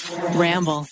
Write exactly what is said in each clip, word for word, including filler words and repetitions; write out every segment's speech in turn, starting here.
Ramble.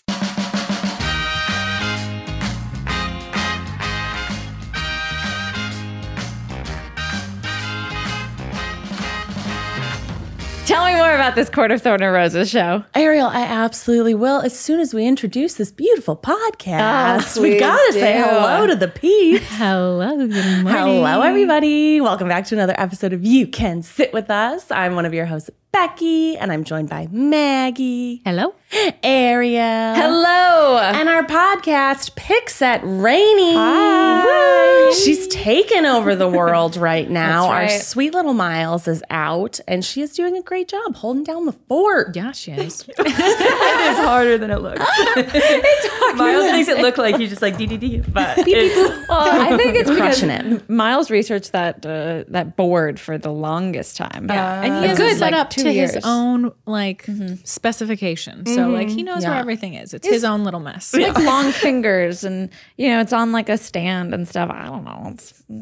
Tell me more about this Court of Thorn and Roses show. Ariel, I absolutely will. As soon as we introduce this beautiful podcast, Oh, we got to do. say hello to the peeps. Hello, good morning. Hello, everybody. Welcome back to another episode of You Can Sit With Us. I'm one of your hosts, Becky, and I'm joined by Maggie. Hello. Ariel. Hello. And our podcast picks at Rainy. Hi. She's taken over the world right now. That's right. Our sweet little Miles is out, and she is doing a great job holding down the fort. Yeah, she is. It is harder than it looks. It's harder. Miles makes it look like he's just like dee dee dee, but it's Well, I think it's because Crushing it. Miles researched that uh, that board for the longest time. Yeah, and he A has good, it set like, up two to years. his own like specification. So like he knows where Yeah. everything is. It's his own little mess. Like long fingers, and you know it's on like a stand and stuff. I don't know.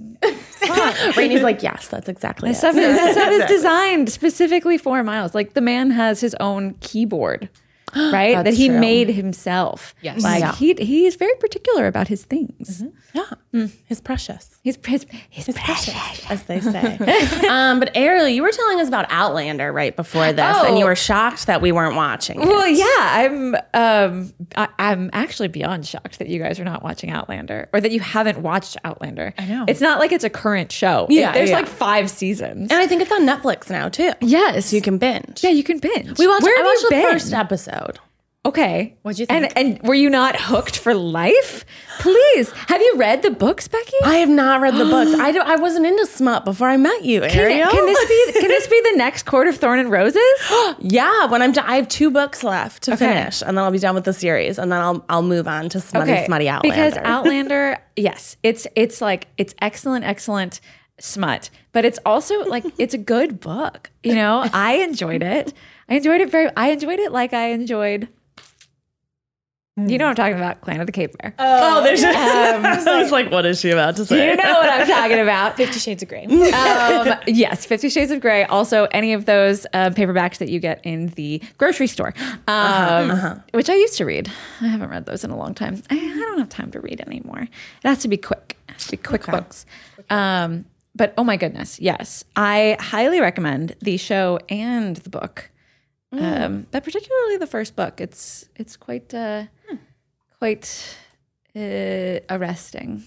It's Rainy's like, yes, that's exactly it. stuff. That stuff is designed specifically for Miles. Like the man has his own keyboard, right? that That's he true. made himself. Yes. Like Yeah. he he's very particular about his things. Yeah, his precious. He's his, he's precious. As they say. um, but Ariel, you were telling us about Outlander right before this, Oh. and you were shocked that we weren't watching it. Well, yeah, I'm. Um, I, I'm actually beyond shocked that you guys are not watching Outlander, or that you haven't watched Outlander. I know. It's not like it's a current show. Yeah, It- there's yeah. like five seasons. And I think it's on Netflix now, too. Yes, So you can binge. Yeah, you can binge. We watched, Where I have watched you the been? first episode. Okay. What'd you think? And and were you not hooked for life? Please, have you read the books, Becky? I have not read the books. I, do, I wasn't into smut before I met you, Can, Ariel. can this be? Can this be the next Court of Thorn and Roses? Yeah, when I'm done, I have two books left to Okay. finish, and then I'll be done with the series, and then I'll I'll move on to smutty, smutty Outlander. Because Outlander, yes, it's it's like it's excellent, excellent smut, but it's also like it's a good book. You know, I enjoyed it. I enjoyed it very. I enjoyed it like I enjoyed. You know what I'm talking about, Clan of the Cape Bear. oh, there's just, I was like, what is she about to say? You know what I'm talking about. Fifty Shades of Grey. um, yes, Fifty Shades of Grey. Also, any of those uh, paperbacks that you get in the grocery store, um, which I used to read. I haven't read those in a long time. I, I don't have time to read anymore. It has to be quick. It has to be quick books. Um, but oh my goodness, yes, I highly recommend the show and the book. Um, but particularly the first book. It's it's quite uh, quite uh, arresting.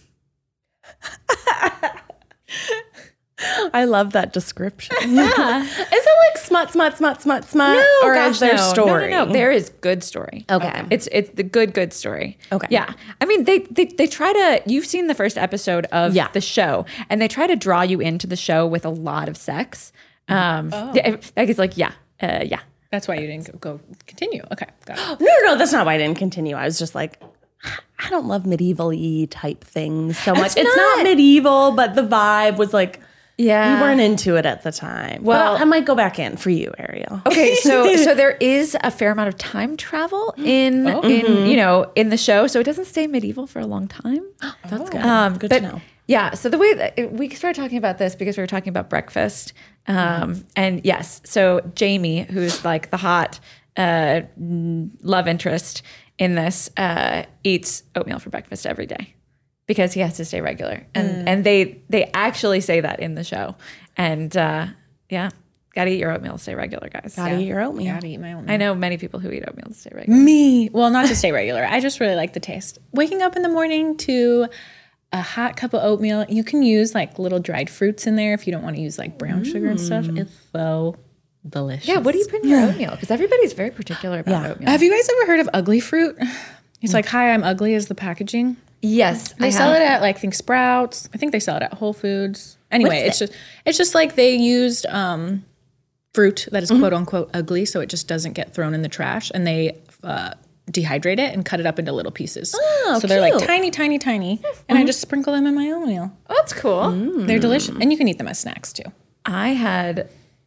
I love that description. Yeah. Is it like smut, smut, smut, smut, smut? No, or gosh, is there no. story? No, no, no. There is good story. Okay. It's it's the good, good story. Okay. Yeah. I mean, they they, they try to, you've seen the first episode of Yeah. the show, and they try to draw you into the show with a lot of sex. Um, yeah, like it's like, yeah, uh, yeah. That's why you didn't go, go continue. Okay, got it. No, no, no, that's not why I didn't continue. I was just like, I don't love medieval-y type things so much. It's It's, not, not. medieval, but the vibe was like, Yeah. we weren't into it at the time. Well- Well, I might go back in for you, Ariel. Okay, so so there is a fair amount of time travel in in you know in the show, so it doesn't stay medieval for a long time. That's good. Um, good but, to know. Yeah. So the way that it- we started talking about this because we were talking about breakfast, um, and yes, so Jamie, who's like the hot uh, n- love interest in this, uh, eats oatmeal for breakfast every day because he has to stay regular, and and they they actually say that in the show, and uh, yeah, gotta eat your oatmeal to stay regular, guys. Gotta eat your oatmeal. Gotta eat my own. I know many people who eat oatmeal to stay regular. Me. Well, not to stay regular. I just really like the taste. Waking up in the morning to a hot cup of oatmeal. You can use like little dried fruits in there if you don't want to use like brown sugar and stuff. It's so delicious. Yeah, what do you put in your oatmeal? Because everybody's very particular about oatmeal. Have you guys ever heard of Ugly Fruit? It's like, hi, I'm ugly is the packaging. Yes, They I sell have. it at like I think Sprouts. I think they sell it at Whole Foods. Anyway, it's just it's just like they used um, fruit that is quote unquote ugly, so it just doesn't get thrown in the trash, and they uh, dehydrate it and cut it up into little pieces. Oh, so they're like cute. tiny, tiny, tiny, and I just sprinkle them in my oatmeal. Oh, that's cool. They're delicious, and you can eat them as snacks too. I had,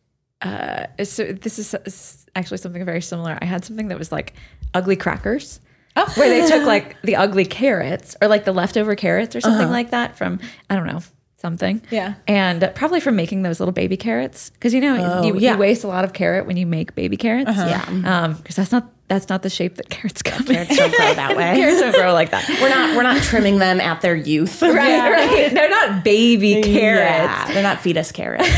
uh, so this is s- actually something very similar. I had something that was like ugly crackers, where they took like the ugly carrots or like the leftover carrots or something like that from, I don't know, something. Yeah. And uh, probably from making those little baby carrots. Because, you know, you, yeah. you waste a lot of carrot when you make baby carrots. Yeah. Um, because that's not that's not the shape that carrots come in. Carrots don't grow that way. Carrots don't grow like that. We're not we're not trimming them at their youth. Right, right. They're not baby carrots. Yeah, they're not fetus carrots.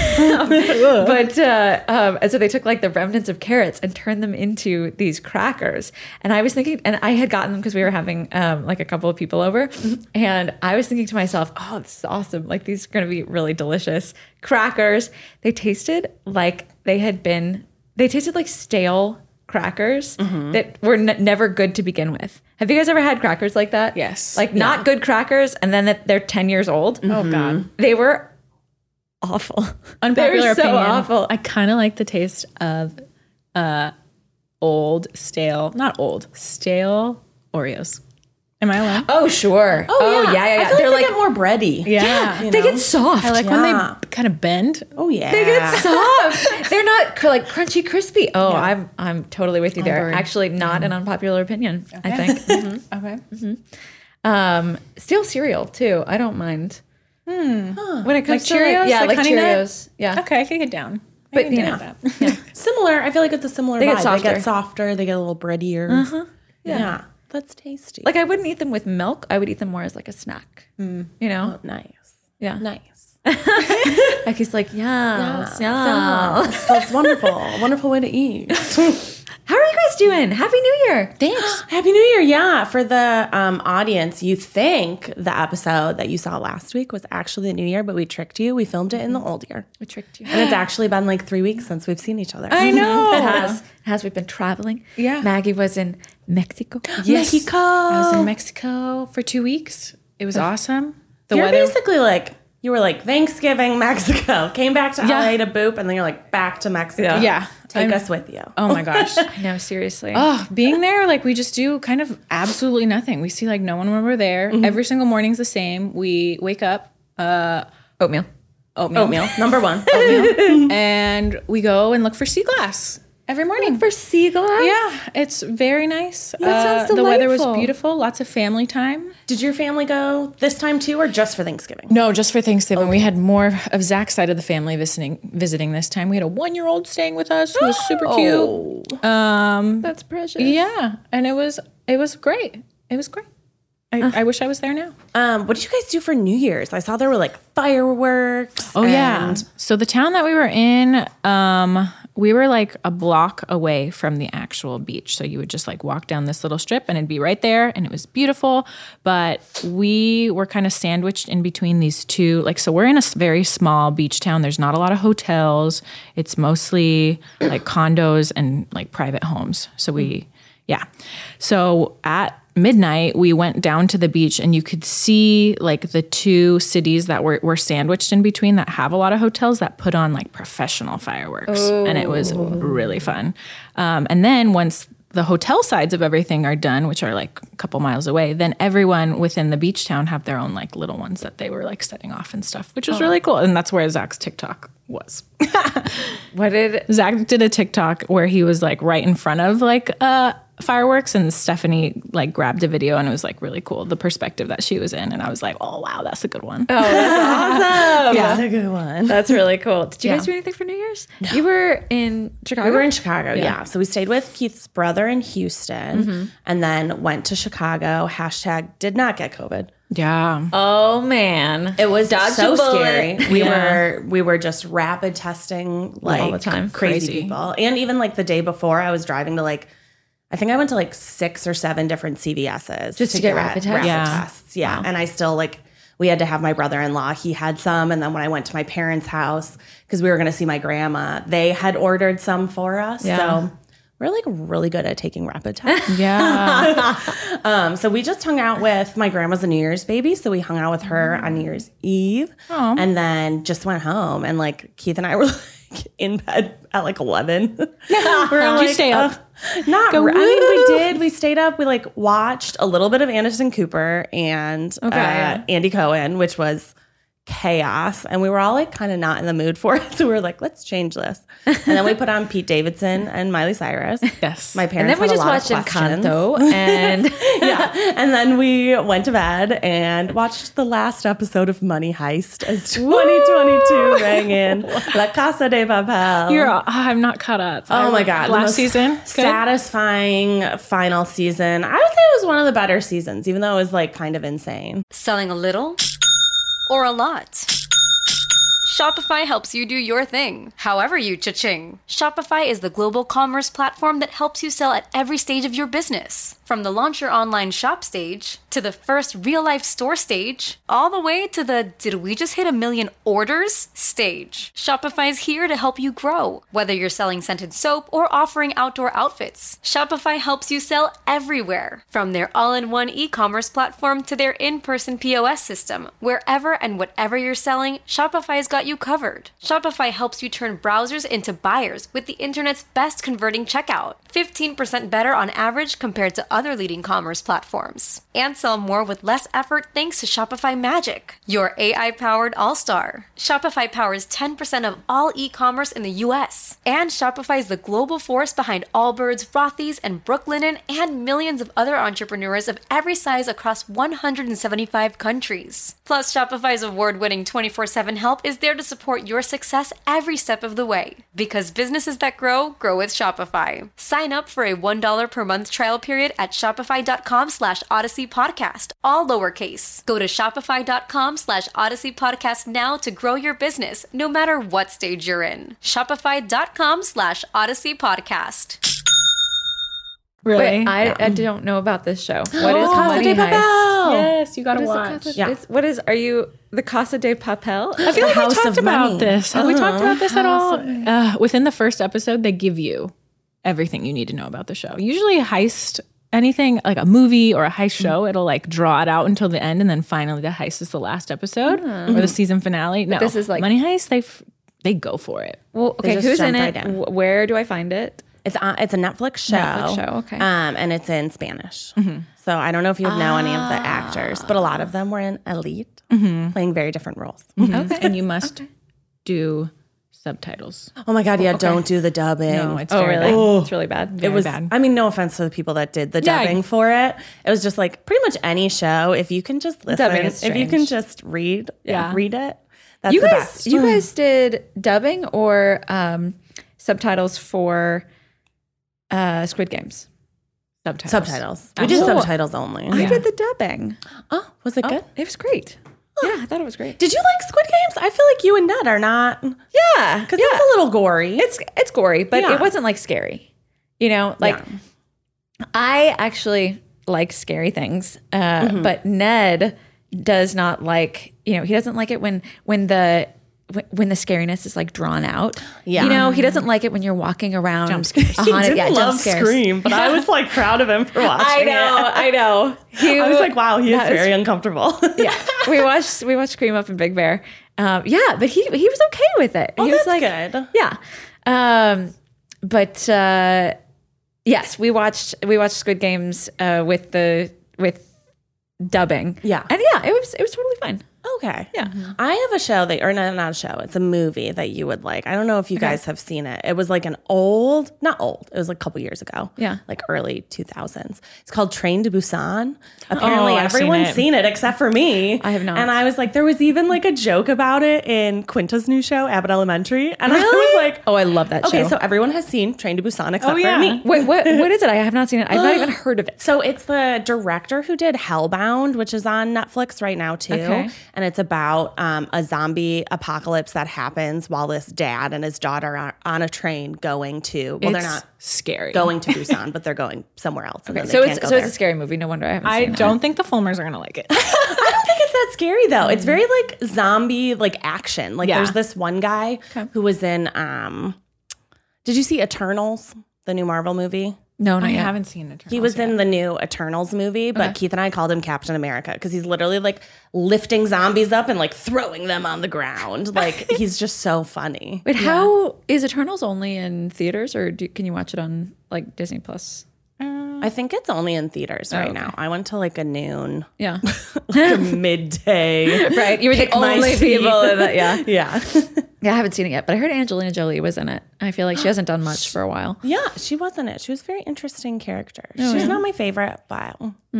But uh, um, and so they took like the remnants of carrots and turned them into these crackers. And I was thinking, and I had gotten them because we were having um, like a couple of people over, and I was thinking to myself, "Oh, this is awesome! Like these are going to be really delicious crackers." They tasted like they had been. They tasted like stale crackers mm-hmm. that were n- never good to begin with. Have you guys ever had crackers like that? Yes. Like yeah. not good crackers, and then that they're ten years old. Mm-hmm. Oh God, they were awful. Unpopular they were so opinion. awful. I kind of like the taste of uh, old, stale, not old, stale Oreos. Am I allowed? Oh sure. Oh, yeah, yeah, yeah. yeah. I feel They're like they like get more bready. Yeah, they get soft. I like Yeah. when they kind of bend. Oh yeah. They get soft. They're not cr- like crunchy, crispy. Oh, I'm I'm totally with you there. Onward. Actually, not an unpopular opinion. I think. Mm-hmm. Okay. Um, still cereal too. I don't mind. Hmm. When it comes Like to Cheerios? like, yeah, Like like, Honey Nut? Cheerios. Yeah. Okay, I can get down. I But can you get know, down with that. Similar. I feel like it's a similar They vibe. get softer. They get softer. They get a little breadier. Uh-huh. Yeah. yeah. That's tasty. Like I wouldn't eat them with milk. I would eat them more as like a snack. You know? oh, nice. Yeah. Nice. Becky's like, yeah, yeah. So, that's wonderful. Wonderful way to eat. How are you guys doing? Happy New Year. Thanks. Happy New Year. Yeah. For the um, audience, you think the episode that you saw last week was actually the New Year, but we tricked you. We filmed it in the old year. We tricked you. And it's actually been like three weeks since we've seen each other. I know. It has. It has. We've been traveling. Yeah. Maggie was in Mexico. Yes. Mexico. I was in Mexico for two weeks. It was awesome. The You're weather. basically like, you were like, Thanksgiving, Mexico. Came back to Yeah. L A to boop, and then you're like, back to Mexico. Yeah. Yeah. Take I'm- us with you. Oh my gosh. No, seriously. Oh, being there, like we just do kind of absolutely nothing. We see like no one when we're there. Every single morning's the same. We wake up, uh, Oatmeal. oatmeal, Oatmeal, number one. and we go and look for sea glass every morning. For sea glass? Yeah, it's very nice. That sounds The weather was delightful. beautiful. Lots of family time. Did your family go this time too, or just for Thanksgiving? No, just for Thanksgiving. We had more of Zach's side of the family visiting visiting this time. We had a one year old staying with us who was super cute. Um, That's precious. yeah, and it was it was great. It was great. I, I wish I was there now. Um, what did you guys do for New Year's? I saw there were like fireworks. Oh yeah. and- So the town that we were in, um, we were like a block away from the actual beach. So you would just like walk down this little strip and it'd be right there and it was beautiful. But we were kind of sandwiched in between these two. Like, so we're in a s- very small beach town. There's not a lot of hotels. It's mostly like condos and like private homes. So we, yeah. So at midnight, we went down to the beach and you could see like the two cities that were, were sandwiched in between that have a lot of hotels that put on like professional fireworks. And it was really fun. Um, and then once the hotel sides of everything are done, which are like a couple miles away, then everyone within the beach town have their own like little ones that they were like setting off and stuff, which was really cool. And that's where Zach's TikTok was. What did Zach did a TikTok where he was like right in front of like uh fireworks, and Stephanie like grabbed a video and it was like really cool, the perspective that she was in, and I was like, oh wow, that's a good one. Oh, that's awesome. That's a good one. That's really cool. Did you Yeah. guys do anything for New Year's? You were in Chicago? We were in Chicago, yeah. So we stayed with Keith's brother in Houston and then went to Chicago. Hashtag did not get COVID. Yeah. Oh, man. It was Dodged so a bullet. scary. We Yeah. were we were just rapid testing like All the time. crazy, Crazy. people. And even like the day before, I was driving to like I think I went to like six or seven different C V S's Just to get rapid tests? Yeah. tests. Yeah, and I still like we had to have my brother-in-law. He had some, and then when I went to my parents' house because we were going to see my grandma, they had ordered some for us. Yeah. So we're like really good at taking rapid tests. Yeah. Um, so we just hung out with my grandma's a New Year's baby. So we hung out with her on New Year's Eve and then just went home. And like Keith and I were like in bed at like eleven. we were Did you stay up? "Ugh." Not Go re- I mean, we woo. did. We stayed up. We like watched a little bit of Anderson Cooper and uh, yeah. Andy Cohen, which was chaos. And we were all like kind of not in the mood for it. So we were like, let's change this. And then we put on Pete Davidson and Miley Cyrus. Yes. My And parents then we had a just lot watched of questions. Encanto and Yeah, And then we went to bed and watched the last episode of Money Heist as twenty twenty-two rang in. La Casa de Papel. You're, oh, I'm not caught up. Oh my God. the Last most season? Good? Satisfying final season. I would say it was one of the better seasons, even though it was like kind of insane. Selling a little or a lot? Shopify helps you do your thing, however you cha-ching. Shopify is the global commerce platform that helps you sell at every stage of your business. From the launch your online shop stage, to the first real-life store stage, all the way to the did we just hit a million orders stage. Shopify's here to help you grow. Whether you're selling scented soap or offering outdoor outfits, Shopify helps you sell everywhere. From their all-in-one e-commerce platform to their in-person P O S system, wherever and whatever you're selling, Shopify's got you covered. Shopify helps you turn browsers into buyers with the internet's best converting checkout. fifteen percent better on average compared to other leading commerce platforms. And sell more with less effort thanks to Shopify Magic, your A I-powered all-star. Shopify powers ten percent of all e-commerce in the U S. And Shopify is the global force behind Allbirds, Rothy's, and Brooklinen, and millions of other entrepreneurs of every size across one hundred seventy-five countries. Plus, Shopify's award-winning twenty-four seven help is there to support your success every step of the way. Because businesses that grow, grow with Shopify. Sign up for a one dollar per month trial period at shopify.com slash Odyssey Podcast, all lowercase. Go to shopify.com slash Odyssey Podcast now to grow your business, no matter what stage you're in. Shopify.com slash Odyssey Podcast. Really? Wait, I, I don't know about this show. What is Oh, Casa Money de Heist? Papel. Yes, you gotta What is the watch. Casa- Yeah. it's- What is? Are you the Casa de Papel? I feel like House we talked of about Money. this. Have we talked about this at all? Uh, within the first episode, they give you everything you need to know about the show. Usually, a heist, anything like a movie or a heist show, it'll like draw it out until the end, and then finally the heist is the last episode or the season finale. No, this is like- Money Heist. They f- they go for it. Well, okay. just Who's in jump right it? in. Wh- Where do I find it? It's on, it's a Netflix show. Netflix show, okay. Um, and it's in Spanish. So I don't know if you would know any of the actors, but a lot of them were in Elite, playing very different roles. Okay. And you must do subtitles. Oh my God, yeah, don't do the dubbing. No, it's Oh, very really? bad. It's really bad. it was, bad. I mean, no offense to the people that did the Yeah, I- dubbing for it. It was just like pretty much any show. If you can just listen, Dubbing is if you can strange. just read, Yeah. read it, that's You the guys, best. you guys did dubbing or um, subtitles for uh, Squid Games. Subtitles. Subtitles. We did Oh. subtitles only. I did the dubbing. Oh, was it good? It was great. Yeah, I thought it was great. Did you like Squid Games? I feel like you and Ned are not, because Yeah, it's a little gory. It's it's gory, but Yeah. it wasn't like scary. You know, like I actually like scary things, uh, but Ned does not like. You know, he doesn't like it when when the when, when the scariness is like drawn out. Yeah. you know, he doesn't like it when you're walking around. Jump scares. He didn't love Scream, but I was like proud of him for watching I know, it. I know. He, I was like, wow, he is that was- very uncomfortable. yeah, we watched we watched Scream Up in Big Bear. Um, yeah, but he he was okay with it. Oh, he was that's like, good. yeah. Um, but uh, yes, we watched we watched Squid Games uh, with the with dubbing. Yeah. and yeah, it was it was totally fine. Okay. Yeah. I have a show that, or not, not a show, it's a movie that you would like. I don't know if you guys have seen it. It was like an old, not old, it was like a couple years ago. Yeah. Like early two thousands. It's called Train to Busan. Apparently Oh, I've seen everyone's it. seen it except for me. I have not. And I was like, there was even like a joke about it in Quinta's new show, Abbott Elementary. And I was like, Oh, I love that okay, show. so everyone has seen Train to Busan except Oh, for yeah. me. Wait, what what is it? I have not seen it. I've not even heard of it. So it's the director who did Hellbound, which is on Netflix right now too. Okay. And it's about um, a zombie apocalypse that happens while this dad and his daughter are on a train going to, well, It's they're not scary. going to Busan, but they're going somewhere else. and then they So can't it's go so it's there. a scary movie. No wonder I haven't I seen it. don't think the Fulmers are gonna like it. I don't think it's that scary though. It's very like zombie, like action. Like Yeah. there's this one guy who was in, um, did you see Eternals, the new Marvel movie? No, not I yet. haven't seen it. He was in the new Eternals movie, but Keith and I called him Captain America because he's literally like lifting zombies up and like throwing them on the ground. Like he's just so funny. Wait, how is Eternals only in theaters, or do, can you watch it on like Disney Plus? Uh, I think it's only in theaters right okay. now. I went to like a noon, Yeah. like a midday. Right. You were the Pick my only seat. people in that. Yeah. Yeah. Yeah. I haven't seen it yet, but I heard Angelina Jolie was in it. I feel like she hasn't done much for a while. Yeah, she wasn't it. She was a very interesting character. She's not my favorite, but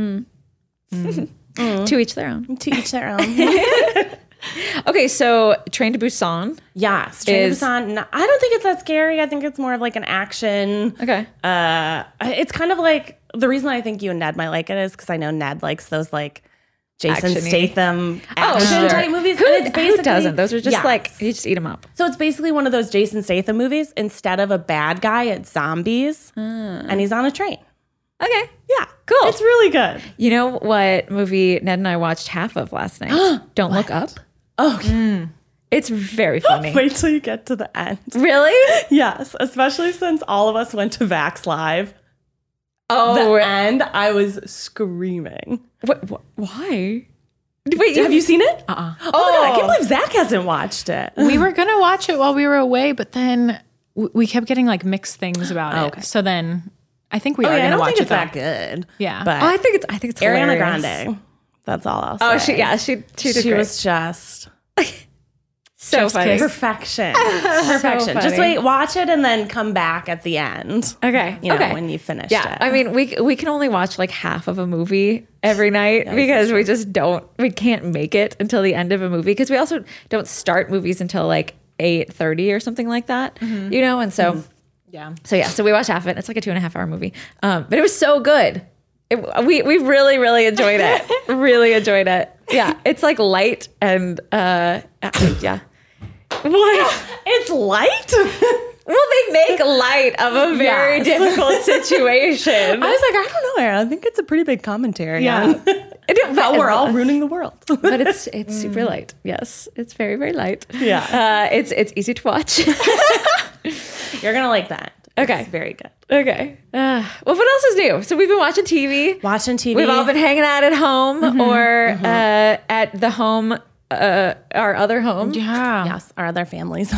To each their own. to each their own. Okay. So Train to Busan. Yeah, Train Is- to Busan. no, I don't think it's that scary. I think it's more of like an action. Okay. Uh, it's kind of like the reason I think you and Ned might like it is because I know Ned likes those like Jason Action-y. Statham action sure. type movies. Who, and it's who basically- doesn't? Those are just Yes. like, you just eat them up. So it's basically one of those Jason Statham movies. Instead of a bad guy, it's zombies, and he's on a train. Okay. Yeah, Cool. It's really good. You know what movie Ned and I watched half of last night? Don't Look Up. Oh, It's very funny. wait till you get to the end. Really? Yes, especially since all of us went to Vax Live. Oh, The end, I was screaming. what, what, why? Wait, Have you seen it? Uh-uh. Oh, my God, I can't believe Zach hasn't watched it. We were going to watch it while we were away, but then w- we kept getting like mixed things about it. okay. So then I think we Oh, are yeah, I going to don't watch think it. it's though. that good. Yeah. But Oh, I think it's. I think it's Ariana hilarious. Grande. That's all I'll say. Oh, she yeah, she she did she great. was just so Chef's funny. kiss. perfection. Perfection. Just funny. wait, watch it, and then come back at the end. Okay, You know, okay. when you finished Yeah, it. I mean, we we can only watch like half of a movie every night because we just don't. We can't make it until the end of a movie because we also don't start movies until like eight thirty or something like that. You know, and so. Yeah. So yeah, so we watched half of it. It's like a two and a half hour movie, um, but it was so good. It, we we really really enjoyed it. Really enjoyed it. Yeah, it's like light and uh, yeah. What? it's light. Well, they make light of a very Yes. difficult situation. I was like, I don't know, Aaron. I think it's a pretty big commentary. Yeah. on how we're all ruining the world. but it's it's super light. Yes, it's very very light. Yeah. uh, it's it's easy to watch. You're gonna like that. Okay. It's very good. Okay. Uh, well, what else is new? So we've been watching T V. Watching T V. We've all been hanging out at home or Uh, at the home, uh, our other home. Yeah. Yes, our other families.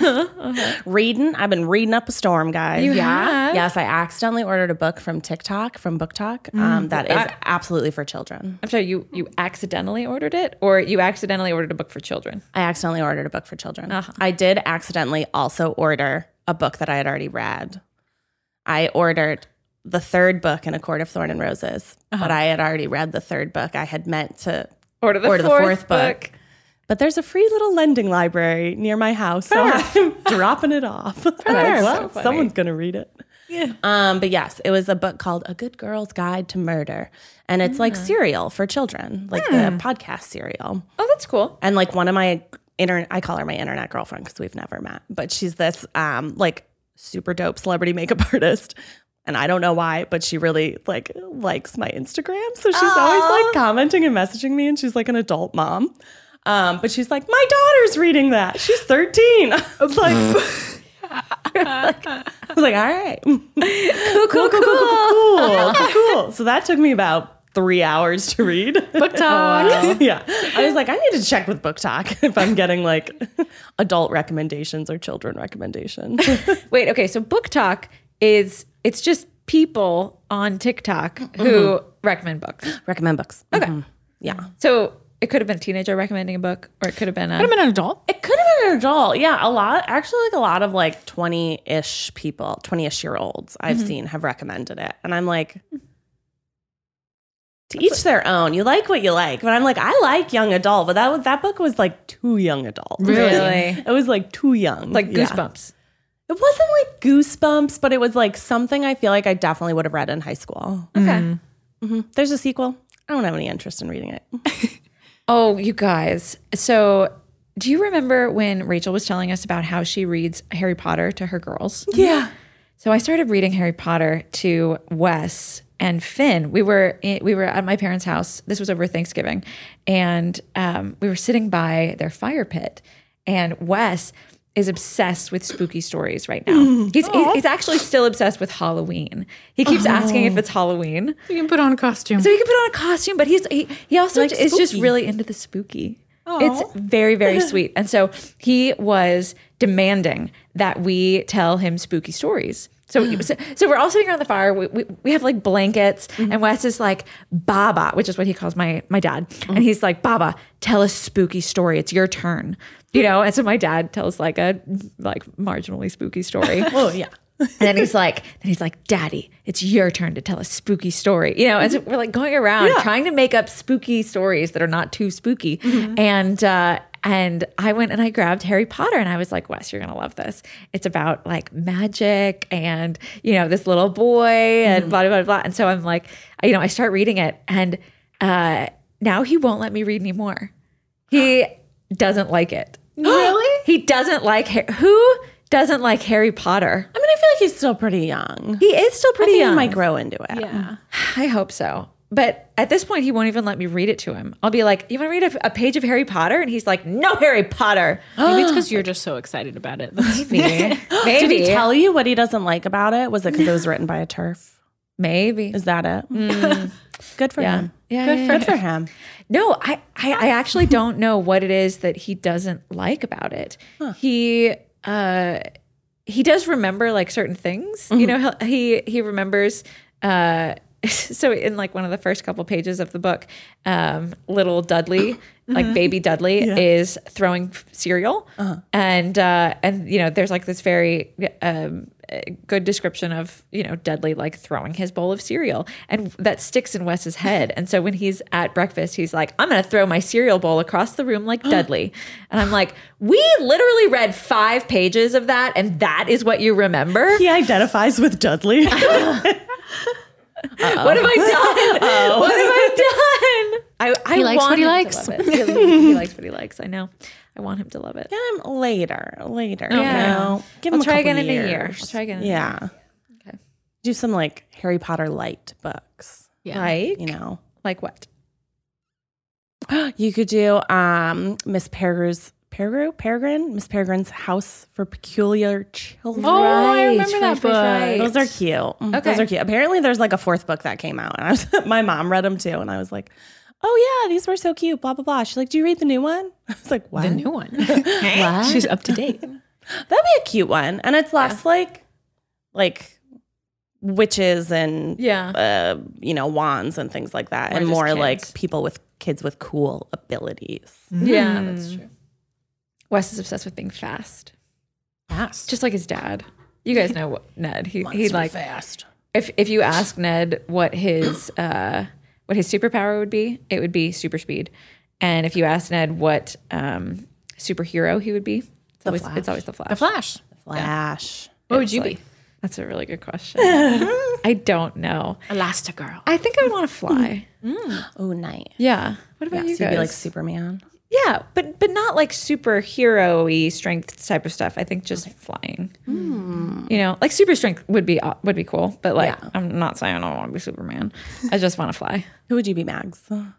Reading. I've been reading up a storm, guys. You have? Yes, I accidentally ordered a book from TikTok, from Book Talk. Um, that is I- absolutely for children. I'm sorry, you you accidentally ordered it, or you accidentally ordered a book for children? I accidentally ordered a book for children. Uh-huh. I did accidentally also order a book that I had already read. I ordered the third book in A Court of Thorn and Roses, but I had already read the third book. I had meant to Order the, order fourth, the fourth book. book. But there's a free little lending library near my house, so I'm dropping it off. I'm like, That's well, so funny. someone's gonna read it. Yeah. Um, but yes, it was a book called A Good Girl's Guide to Murder, and it's like Serial for children, like the podcast Serial. Oh, that's cool. And like one of my internet, I call her my internet girlfriend because we've never met, but she's this um like super dope celebrity makeup artist. And I don't know why, but she really like likes my Instagram. So she's always like commenting and messaging me, and she's like an adult mom. Um, but she's like, my daughter's reading that. She's thirteen. I was like, I was like, all right. Cool, Cool, cool, cool. cool, cool, cool. So that took me about three hours to read. Book talk. Yeah. I was like, I need to check with Book Talk if I'm getting like adult recommendations or children recommendations. Wait, okay, so Book Talk is it's just people on TikTok who recommend books. Recommend books. Okay. Mhm. Yeah. So it could have been a teenager recommending a book, or it could have been a. I'm an adult. It could have been an adult. Yeah. A lot, actually, like a lot of like twenty ish people, twenty ish year olds I've seen have recommended it. And I'm like, to each their own. You like what you like. But I'm like, I like young adult, but that was, that book was like too young adult. Really? It was like too young. like Yeah. Goosebumps. It wasn't like Goosebumps, but it was like something I feel like I definitely would have read in high school. Okay. There's a sequel. I don't have any interest in reading it. Oh, you guys. So do you remember when Rachel was telling us about how she reads Harry Potter to her girls? Yeah. So I started reading Harry Potter to Wes and Finn. We were in, we were at my parents' house. This was over Thanksgiving, and um, we were sitting by their fire pit. And Wes is obsessed with spooky stories right now. He's he's, he's actually still obsessed with Halloween. He keeps asking if it's Halloween, You can put on a costume. so he can put on a costume. But he's he he also Like is just spooky. really into the spooky. It's very, very sweet. And so he was demanding that we tell him spooky stories. So, so, so we're all sitting around the fire. We, we, we have like blankets, mm-hmm. and Wes is like, Baba, which is what he calls my my dad. Mm-hmm. And he's like, Baba, tell a spooky story. It's your turn. You know? And so my dad tells like a like marginally spooky story. Oh, yeah. And then he's like, then he's like, Daddy, it's your turn to tell a spooky story. You know, and so we're like going around yeah. trying to make up spooky stories that are not too spooky. Mm-hmm. And uh, and I went and I grabbed Harry Potter and I was like, Wes, you're gonna love this. It's about like magic and you know this little boy and mm-hmm. blah blah blah blah. And so I'm like, you know, I start reading it and uh, now he won't let me read anymore. He doesn't like it. Really? He doesn't like Har- who. Doesn't like Harry Potter. I mean, I feel like he's still pretty young. He is still pretty I think young. He might grow into it. Yeah. I hope so. But at this point, he won't even let me read it to him. I'll be like, you want to read a, a page of Harry Potter? And he's like, no Harry Potter. Maybe it's because you're just so excited about it. Maybe. Maybe. Did he tell you what he doesn't like about it? Was it because it was written by a TERF? Maybe. Is that it? Mm. Good for yeah. him. Yeah, Good, yeah, for, yeah. good for him. No, I, I, I actually don't know what it is that he doesn't like about it. Huh. He... uh He does remember like certain things, mm-hmm. you know, he, he remembers, uh, so in like one of the first couple pages of the book, um, little Dudley, mm-hmm. like baby Dudley yeah. is throwing cereal uh-huh. and, uh, and, you know, there's like this very, um, good description of, you know, Dudley like throwing his bowl of cereal and that sticks in Wes's head. And so when he's at breakfast, he's like, I'm going to throw my cereal bowl across the room like Dudley. And I'm like, we literally read five pages of that. And that is what you remember? He identifies with Dudley. Uh-oh. What have I done? Uh-oh. What have I done? I, I he likes want what he him likes. To love it. He, he likes what he likes. I know. I want him to love it. Get him later, later. Yeah. You know? Give I'll him a try couple again years. in a year. I'll try again in yeah. a year. Okay. Do some like Harry Potter light books. Yeah. Like? You know. Like what? You could do um, Miss Peregrine's Peregrine, Peregrine, Miss Peregrine's House for Peculiar Children. Oh, I remember right, that right, book. right. Those are cute. Okay. Those are cute. Apparently, there's like a fourth book that came out, and I was, my mom read them too, and I was like, "Oh yeah, these were so cute." Blah blah blah. She's like, "Do you read the new one?" I was like, "What? The new one? What? She's up to date. That'd be a cute one, and it's less yeah. like, like witches and yeah, uh, you know, wands and things like that, or and more kids. like people with kids with cool abilities. Yeah, mm. that's true. Wes is obsessed with being fast. Fast. Just like his dad. You guys know what Ned. He he like fast. If if you ask Ned what his uh what his superpower would be, it would be super speed. And if you ask Ned what um superhero he would be, it's always Flash. it's always the Flash. The Flash. The Flash. Yeah. What would It's you like, be? That's a really good question. I don't know. Elastigirl. I think I want to fly. Mm. Oh, nice. Yeah. What about Yeah, you so you'd guys? be like Superman. Yeah, but but not like superhero-y strength type of stuff. I think just okay. flying. Mm. You know, like super strength would be uh, would be cool, but like yeah. I'm not saying I don't want to be Superman. I just want to fly. Who would you be, Mags? Um,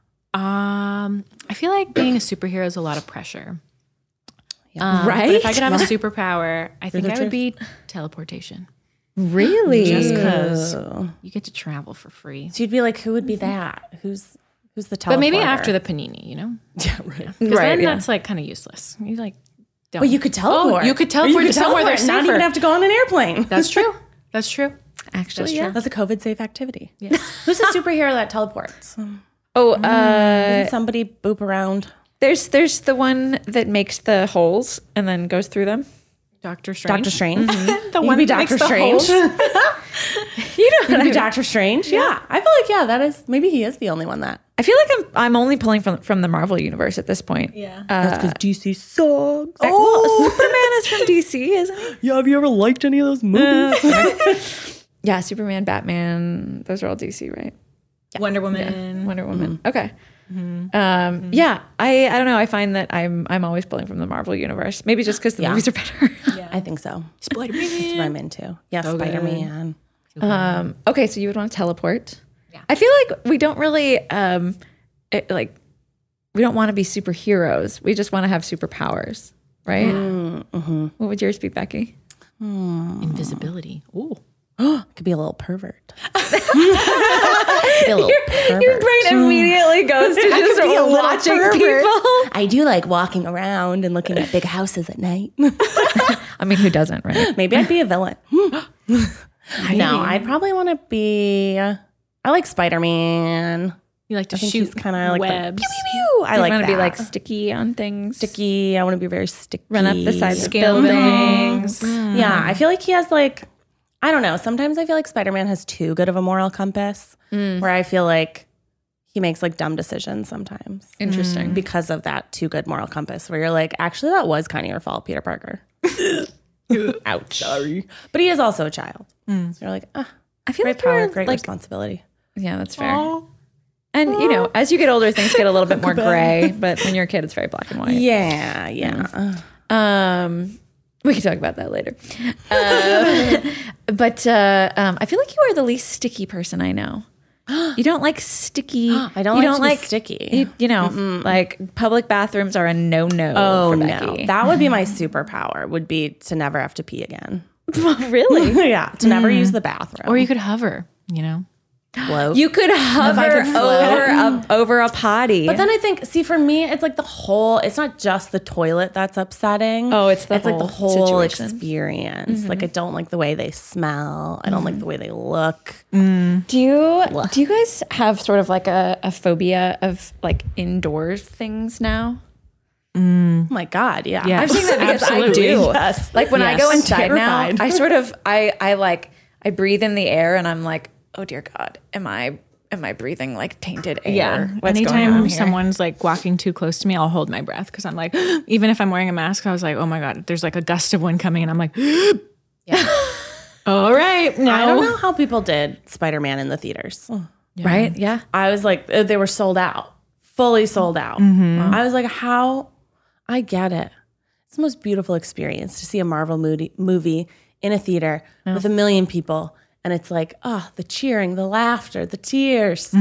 I feel like being a superhero is a lot of pressure. Yeah. Um, right? But if I could have a superpower, I think the I truth. would be teleportation. Really? Just because you get to travel for free. So you'd be like, who would be that? Who's who's the teleporter? But maybe after the panini, you know? Yeah, right. Because Right, then yeah. that's like kind of useless. You like don't. Well, you could teleport. Oh, you could Or teleport you to could somewhere teleport there's and not safer. even have to go on an airplane. That's true. That's true. Actually, That's yeah. true. That's a COVID safe activity. Yeah. Who's a superhero that teleports? Oh, uh, Doesn't somebody boop around? there's there's the one that makes the holes and then goes through them. Doctor Strange. Doctor Strange. The You one could be that makes Doctor the Strange. holes. You know You what could I be mean? Doctor Strange. Yeah. I feel like yeah, that is maybe he is the only one that. I feel like I'm I'm only pulling from from the Marvel universe at this point. Yeah. That's because D C sucks. Oh, Superman is from D C, isn't he? Yeah, have you ever liked any of those movies? Yeah, Superman, Batman, those are all D C, right? Wonder Woman. Wonder Woman. Okay. Um, yeah, I, I don't know. I find that I'm I'm always pulling from the Marvel universe. Maybe just because the Yeah. movies are better. I think so. Spider-Man. That's what I'm into. Yeah, So good. Spider Man. um, okay, so you would want to teleport. Yeah. I feel like we don't really um, it, like we don't want to be superheroes. We just want to have superpowers, right? Mm-hmm. What would yours be, Becky? Invisibility. Ooh. Could be a little pervert. Could be a little pervert. Your brain immediately goes to just be a little watching pervert. people. I do like walking around and looking at big houses at night. I mean, who doesn't, right? Maybe I'd be a villain. No, I'd probably want to be. I like Spider-Man. You like to I think shoot he's kind of like webs. the, pew, pew, pew. I I like want to that. be like sticky on things. sticky. I want to be very sticky. Run up the sides of Scale buildings. Yeah, I feel like he has like, I don't know. Sometimes I feel like Spider-Man has too good of a moral compass, where I feel like he makes like dumb decisions sometimes Interesting. because of that too good moral compass. Where you're like, actually, that was kind of your fault, Peter Parker. Ouch. Sorry, but he is also a child. So you're like, ah, I feel great like power, you're great like, responsibility. yeah, that's fair. And you know, as you get older, things get a little bit more gray. But when you're a kid, it's very black and white. Yeah, yeah. Um, we can talk about that later. Uh, but uh, um, I feel like you are the least sticky person I know. You don't like sticky. I don't you like don't to be like sticky. You, you know, like public bathrooms are a no no. Oh for no, Becky. that would be my superpower. Would be to never have to pee again. Really? Yeah, to never use the bathroom. Or you could hover, you know? float. You could hover could float. over a, over a potty. But then I think, see, for me, it's like the whole. It's not just the toilet that's upsetting. Oh, it's the it's like the whole whole situation. experience. Like I don't like the way they smell. I don't like the way they look. do you do you guys have sort of like a, a phobia of like indoor things now? Oh my god, yeah. Yeah. I'm saying that because I Absolutely. do. Yes. Like when I Yes. go I'm inside now, terrified. I sort of I I like I breathe in the air and I'm like, oh dear God, am I am I breathing like tainted air? Yeah. What's Anytime going on here? someone's like walking too close to me, I'll hold my breath because I'm like, even if I'm wearing a mask, I was like, oh my God, there's like a gust of wind coming, and I'm like, yeah. all right, no. I don't know how people did Spider-Man in the theaters. Right? Yeah. I was like, uh, they were sold out, fully sold out. I was like, how? I get it. It's the most beautiful experience to see a Marvel movie, movie in a theater with a million people. And it's like, oh, the cheering, the laughter, the tears.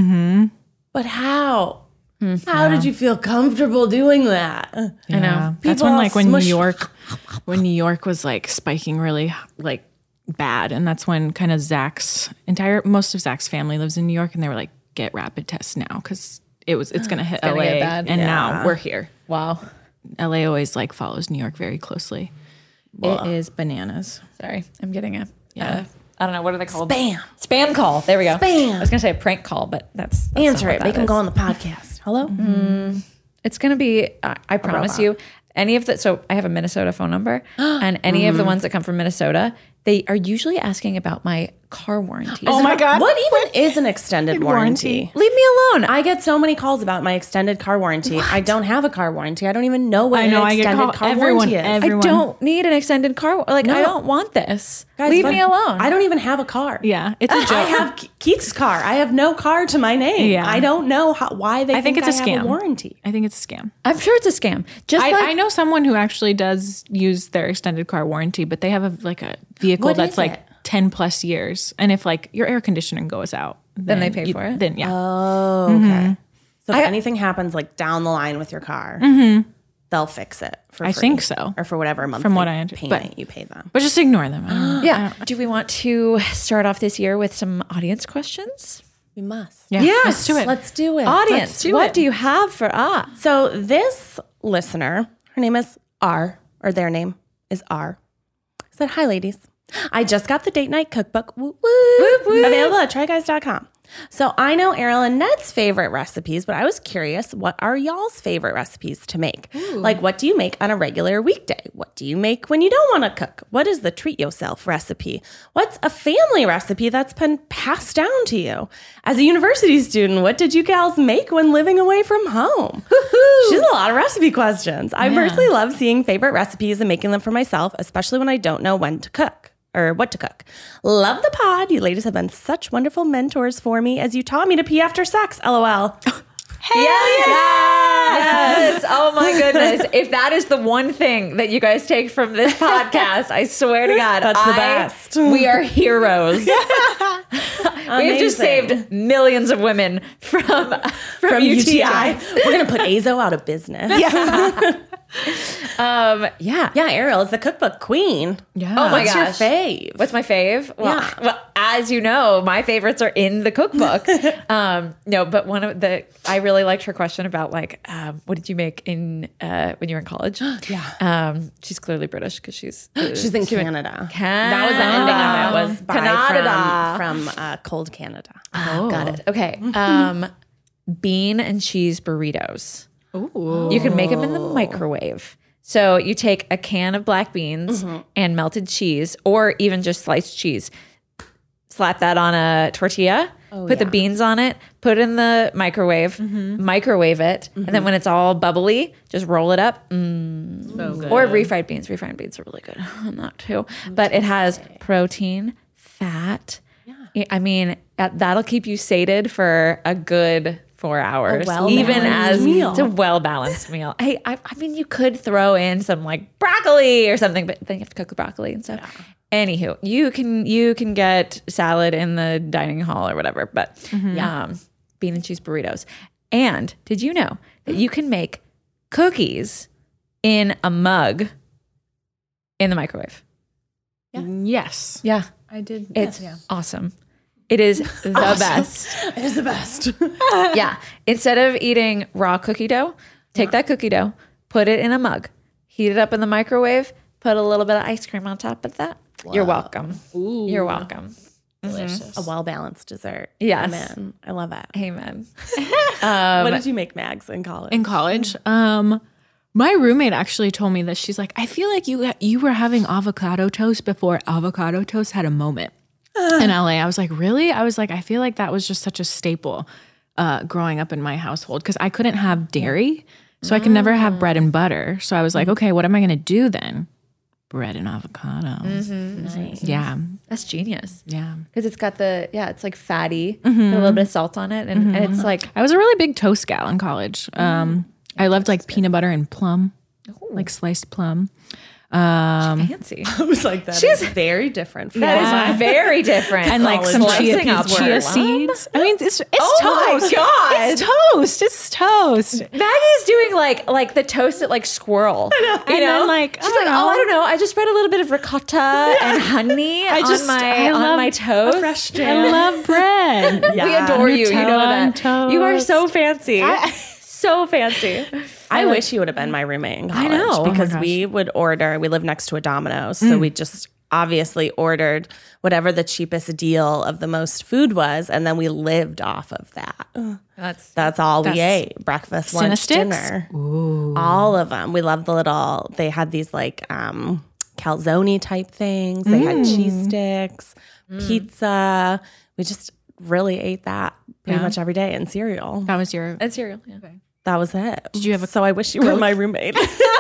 But how? How did you feel comfortable doing that? I know. Yeah. That's People when all like when New smushed- York, when New York was like spiking really like bad, and that's when kind of Zach's entire most of Zach's family lives in New York, and they were like, get rapid tests now because it was it's gonna hit gonna L A, get bad. and Yeah. now we're here. Wow. L A always like follows New York very closely. It is bananas. Sorry. I'm getting a Yeah. uh, I don't know, what are they called? Spam. Spam call. There we go. Spam. I was gonna say a prank call, but that's, that's Answer not it. what Make that them is. go on the podcast. Hello? It's going to be, uh, I promise robot. you, any of the, so I have a Minnesota phone number, and any of the ones that come from Minnesota, they are usually asking about my car warranty. Oh my God. What even is an extended warranty? Leave me alone. I get so many calls about my extended car warranty. I don't have a car warranty. I don't even know what I know, an I get extended call- car everyone- warranty is. every- I everyone. don't need an extended car. Like, I No. don't want this. Guys, Leave but me alone. I don't even have a car. Yeah, it's a I joke. have Ke- Keith's car. I have no car to my name. Yeah. I don't know how, why they I think it's a I have scam. a warranty. I think it's a scam. I'm sure it's a scam. Just I, like, I know someone who actually does use their extended car warranty, but they have a like a vehicle What that's is like it? ten plus years, and if like your air conditioning goes out, Then they pay you- for it? Then yeah, Oh, okay. So if anything happens like down the line with your car, they'll fix it for I free. think so. Or for whatever monthly From what I under- payment but- you pay them. but just ignore them. I don't- yeah. Do we want to start off this year with some audience questions? We must. yeah, Yes. let's do it. Let's do it. Audience, Let's do what it. do you have for us? So this listener, her name is R, or their name is R, said, hi, ladies. I just got the date night cookbook woo, woo, available at try guys dot com. So I know Ariel and Ned's favorite recipes, but I was curious, what are y'all's favorite recipes to make? Like, what do you make on a regular weekday? What do you make when you don't want to cook? What is the treat yourself recipe? What's a family recipe that's been passed down to you? As a university student, what did you gals make when living away from home? She's a lot of recipe questions. I personally love seeing favorite recipes and making them for myself, especially when I don't know when to cook. Or what to cook. Love the pod. You ladies have been such wonderful mentors for me as you taught me to pee after sex. LOL. Hell yes! Oh my goodness. If that is the one thing that you guys take from this podcast, I swear to God, That's the I- best. We are heroes. We've just Amazing. saved millions of women from, from, From U U T T I. I. We're going to put A Z O out of business. Um, yeah. Yeah, Ariel is the cookbook queen. Yeah. Oh my What's gosh. your fave? What's my fave? Well, Yeah. well, as you know, my favorites are in the cookbook. um, no, but one of the I really really liked her question about like, um, what did you make in uh, when you were in college? Yeah. Um, she's clearly British because she's uh, She's in she went- Canada. Canada. That was the ending of it. Was buy Canada. from, from uh, cold Canada. Oh, got it. Okay. Um, bean and cheese burritos. Ooh. You can make them in the microwave. So you take a can of black beans and melted cheese, or even just sliced cheese. Slap that on a tortilla. put the beans on it. Put it in the microwave. Microwave it, and then when it's all bubbly, just roll it up. Mm. So good. Or refried beans. Refried beans are really good on that too. But it has protein, fat. Yeah. I mean, that- that'll keep you sated for a good four hours. Even as meal. it's a well balanced meal. Hey, I, I mean, you could throw in some like broccoli or something, but then you have to cook the broccoli and stuff. Yeah. Anywho, you can you can get salad in the dining hall or whatever, but um, bean and cheese burritos. And did you know that you can make cookies in a mug in the microwave? Yes. Yeah. I did. It's yeah. awesome. It is the best. It is the best. Yeah. Instead of eating raw cookie dough, take that cookie dough, put it in a mug, heat it up in the microwave, put a little bit of ice cream on top of that. You're welcome. Ooh. You're welcome. Delicious. A well-balanced dessert. Yes. Man, I love it. Amen. What did you make, Mags, in college? In college, um, my roommate actually told me that she's like, I feel like you you were having avocado toast before avocado toast had a moment in L A. I was like, really? I was like, I feel like that was just such a staple uh, growing up in my household because I couldn't have dairy, so I could never have bread and butter. So I was like, okay, what am I going to do then? Bread and avocado. Nice. Yeah, That's genius. yeah. Because it's got the, yeah, it's like fatty, a little bit of salt on it. And, and it's like, I was a really big toast gal in college. Um, I loved like peanut butter and plum, like sliced plum. Um, fancy. I was like, that is very different from That is very different. and like some chia, Slicing up chia plum. seeds. I mean, it's, it's Oh my toast. God. It's toast. It's toast. Maggie's doing like like the toasted like squirrel. I know. You And know? then, like, I she's don't like, oh, know. I don't know. I just spread a little bit of ricotta and honey I just on my I on love my toast. fresh I love bread. Yeah. We adore you. You know Nutella that. on You are toast. so fancy. so fancy. I wish you would have been my roommate in college. I know. Oh my because gosh. we would order. We lived next to a Domino's, so we just obviously ordered whatever the cheapest deal of the most food was, and then we lived off of that. That's That's all we That's ate: breakfast, lunch, Cinnasticks? dinner. All of them. We loved the little. They had these like um, calzone type things. They had cheese sticks, pizza. We just really ate that pretty Yeah. much every day, and cereal. That was your. that's cereal. Yeah. That was it. Did you have a So I wish you were my roommate.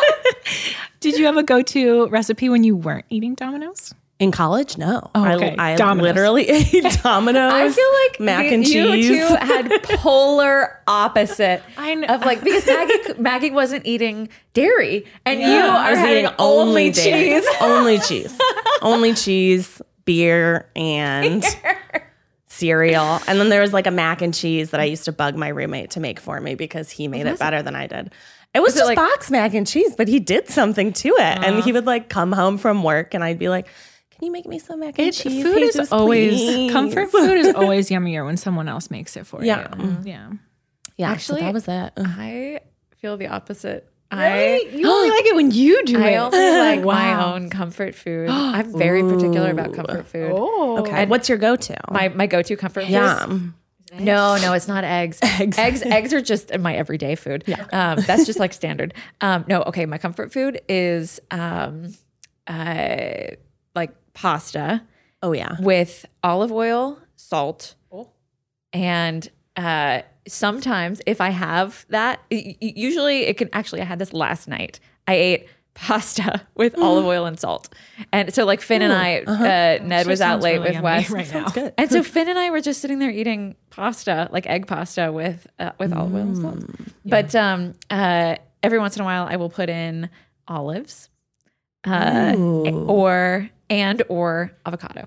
Did you have a go-to recipe when you weren't eating Domino's? In college, no. Oh, okay. I, I Domino's. literally ate Domino's. I feel like mac you, and cheese. You two had polar opposite I know. of like because Maggie Maggie wasn't eating dairy and you I are was having eating only cheese. cheese. only cheese. Only cheese, beer, and cereal. And then there was like a mac and cheese that I used to bug my roommate to make for me because he made it better than I did. It was it just like- box mac and cheese, but he did something to it. And he would like come home from work and I'd be like, can you make me some mac and It, cheese? food is Jesus, always please?" comfort. Food is always yummier when someone else makes it for Yeah. you. Yeah. Yeah, Actually, so that was it. I feel the opposite. I You only like it when you do I it. only like my Wow. own comfort food. I'm very particular about comfort food. Oh. Okay. What's your go-to? My my go to comfort food. Yum. No, no, it's not eggs. eggs, eggs, eggs are just my everyday food. Um, that's just like standard. Um, no, okay, my comfort food is um, uh, like pasta Oh yeah. with olive oil, salt, and uh, sometimes if I have that, y- y- usually it can. Actually, I had this last night. I ate pasta with olive oil and salt, and so like Finn and I, uh, Ned was out sounds late really with yummy Wes. right now. Good. And so Finn and I were just sitting there eating pasta, like egg pasta with uh, with olive oil and salt. But um, uh, every once in a while, I will put in olives, uh, or and or avocado.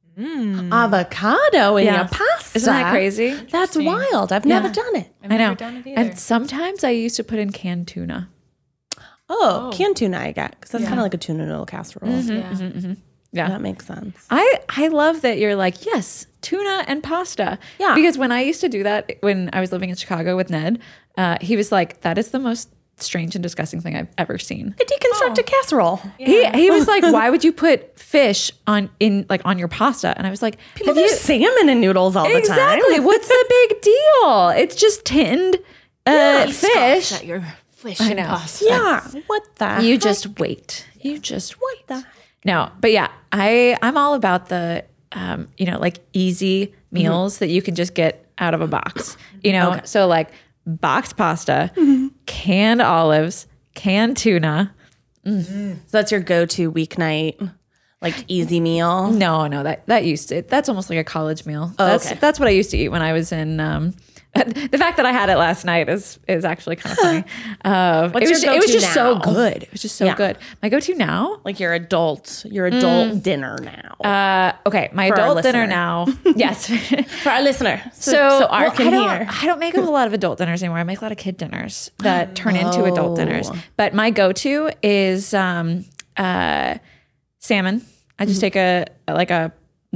Avocado in Yeah. your pasta. Isn't that crazy? That's wild. I've never Yeah. done it. I know. done it either. And sometimes I used to put in canned tuna. Oh, canned tuna I get because that's kind of like a tuna noodle casserole. Yeah. That makes sense. I I love that you're like, yes, tuna and pasta. Yeah. Because when I used to do that when I was living in Chicago with Ned, uh, he was like, that is the most strange and disgusting thing I've ever seen. A deconstructed casserole. He he was like, why would you put fish on in like on your pasta? And I was like, People have do you salmon and noodles all the time. exactly? What's the big deal? It's just tinned uh, fish. At your fish I and know. pasta. Yeah. What the? You heck? just wait. You just wait. the- No, but yeah, I I'm all about the um, you know, like easy meals that you can just get out of a box. You know, so like boxed pasta, canned olives, canned tuna. So that's your go-to weeknight, like easy meal. No, no, that that used to that's almost like a college meal. Oh, that's okay. that's what I used to eat when I was in um the fact that I had it last night is is actually kind of funny. Uh, What's it was your it was go-to just so now? good. It was just so Yeah. good. My go-to now? Like your adult, your adult dinner now. Uh, okay, my For our adult dinner listener. now. Yes. For our listener. So, So, so Art well, can I don't, hear. I don't make a lot of adult dinners anymore. I make a lot of kid dinners that turn into adult dinners. But my go-to is um, uh, salmon. I just take a like a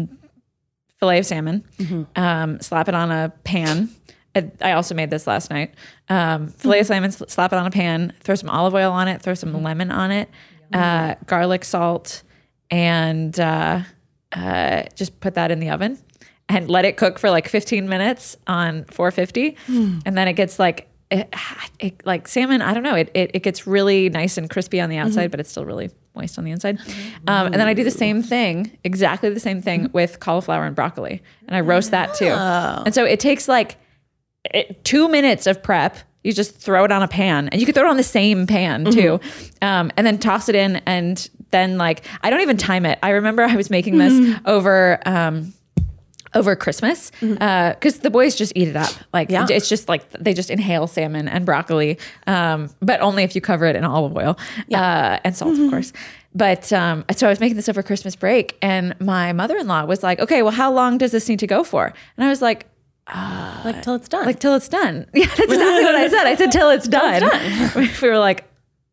fillet of salmon, um, slap it on a pan. I- I also made this last night. Um, fillet of salmon, sl- slap it on a pan, throw some olive oil on it, throw some lemon on it, uh, garlic, salt, and uh, uh, just put that in the oven and let it cook for like fifteen minutes on four fifty. And then it gets like, it, it, like salmon, I don't know, it, it, it gets really nice and crispy on the outside, but it's still really moist on the inside. Um, and then I do the same thing, exactly the same thing with cauliflower and broccoli. And I roast that too. And so it takes like it, two minutes of prep. You just throw it on a pan, and you could throw it on the same pan too. Um, and then toss it in. And then like, I don't even time it. I remember I was making this over, um, over Christmas, uh, cause the boys just eat it up. Like Yeah. it's just like, they just inhale salmon and broccoli. Um, but only if you cover it in olive oil, uh, and salt, of course. But, um, so I was making this over Christmas break, and my mother-in-law was like, okay, well, how long does this need to go for? And I was like, Like till it's done. like till it's done. Yeah, that's exactly what I said. I said till it's done. We were like,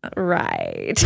right.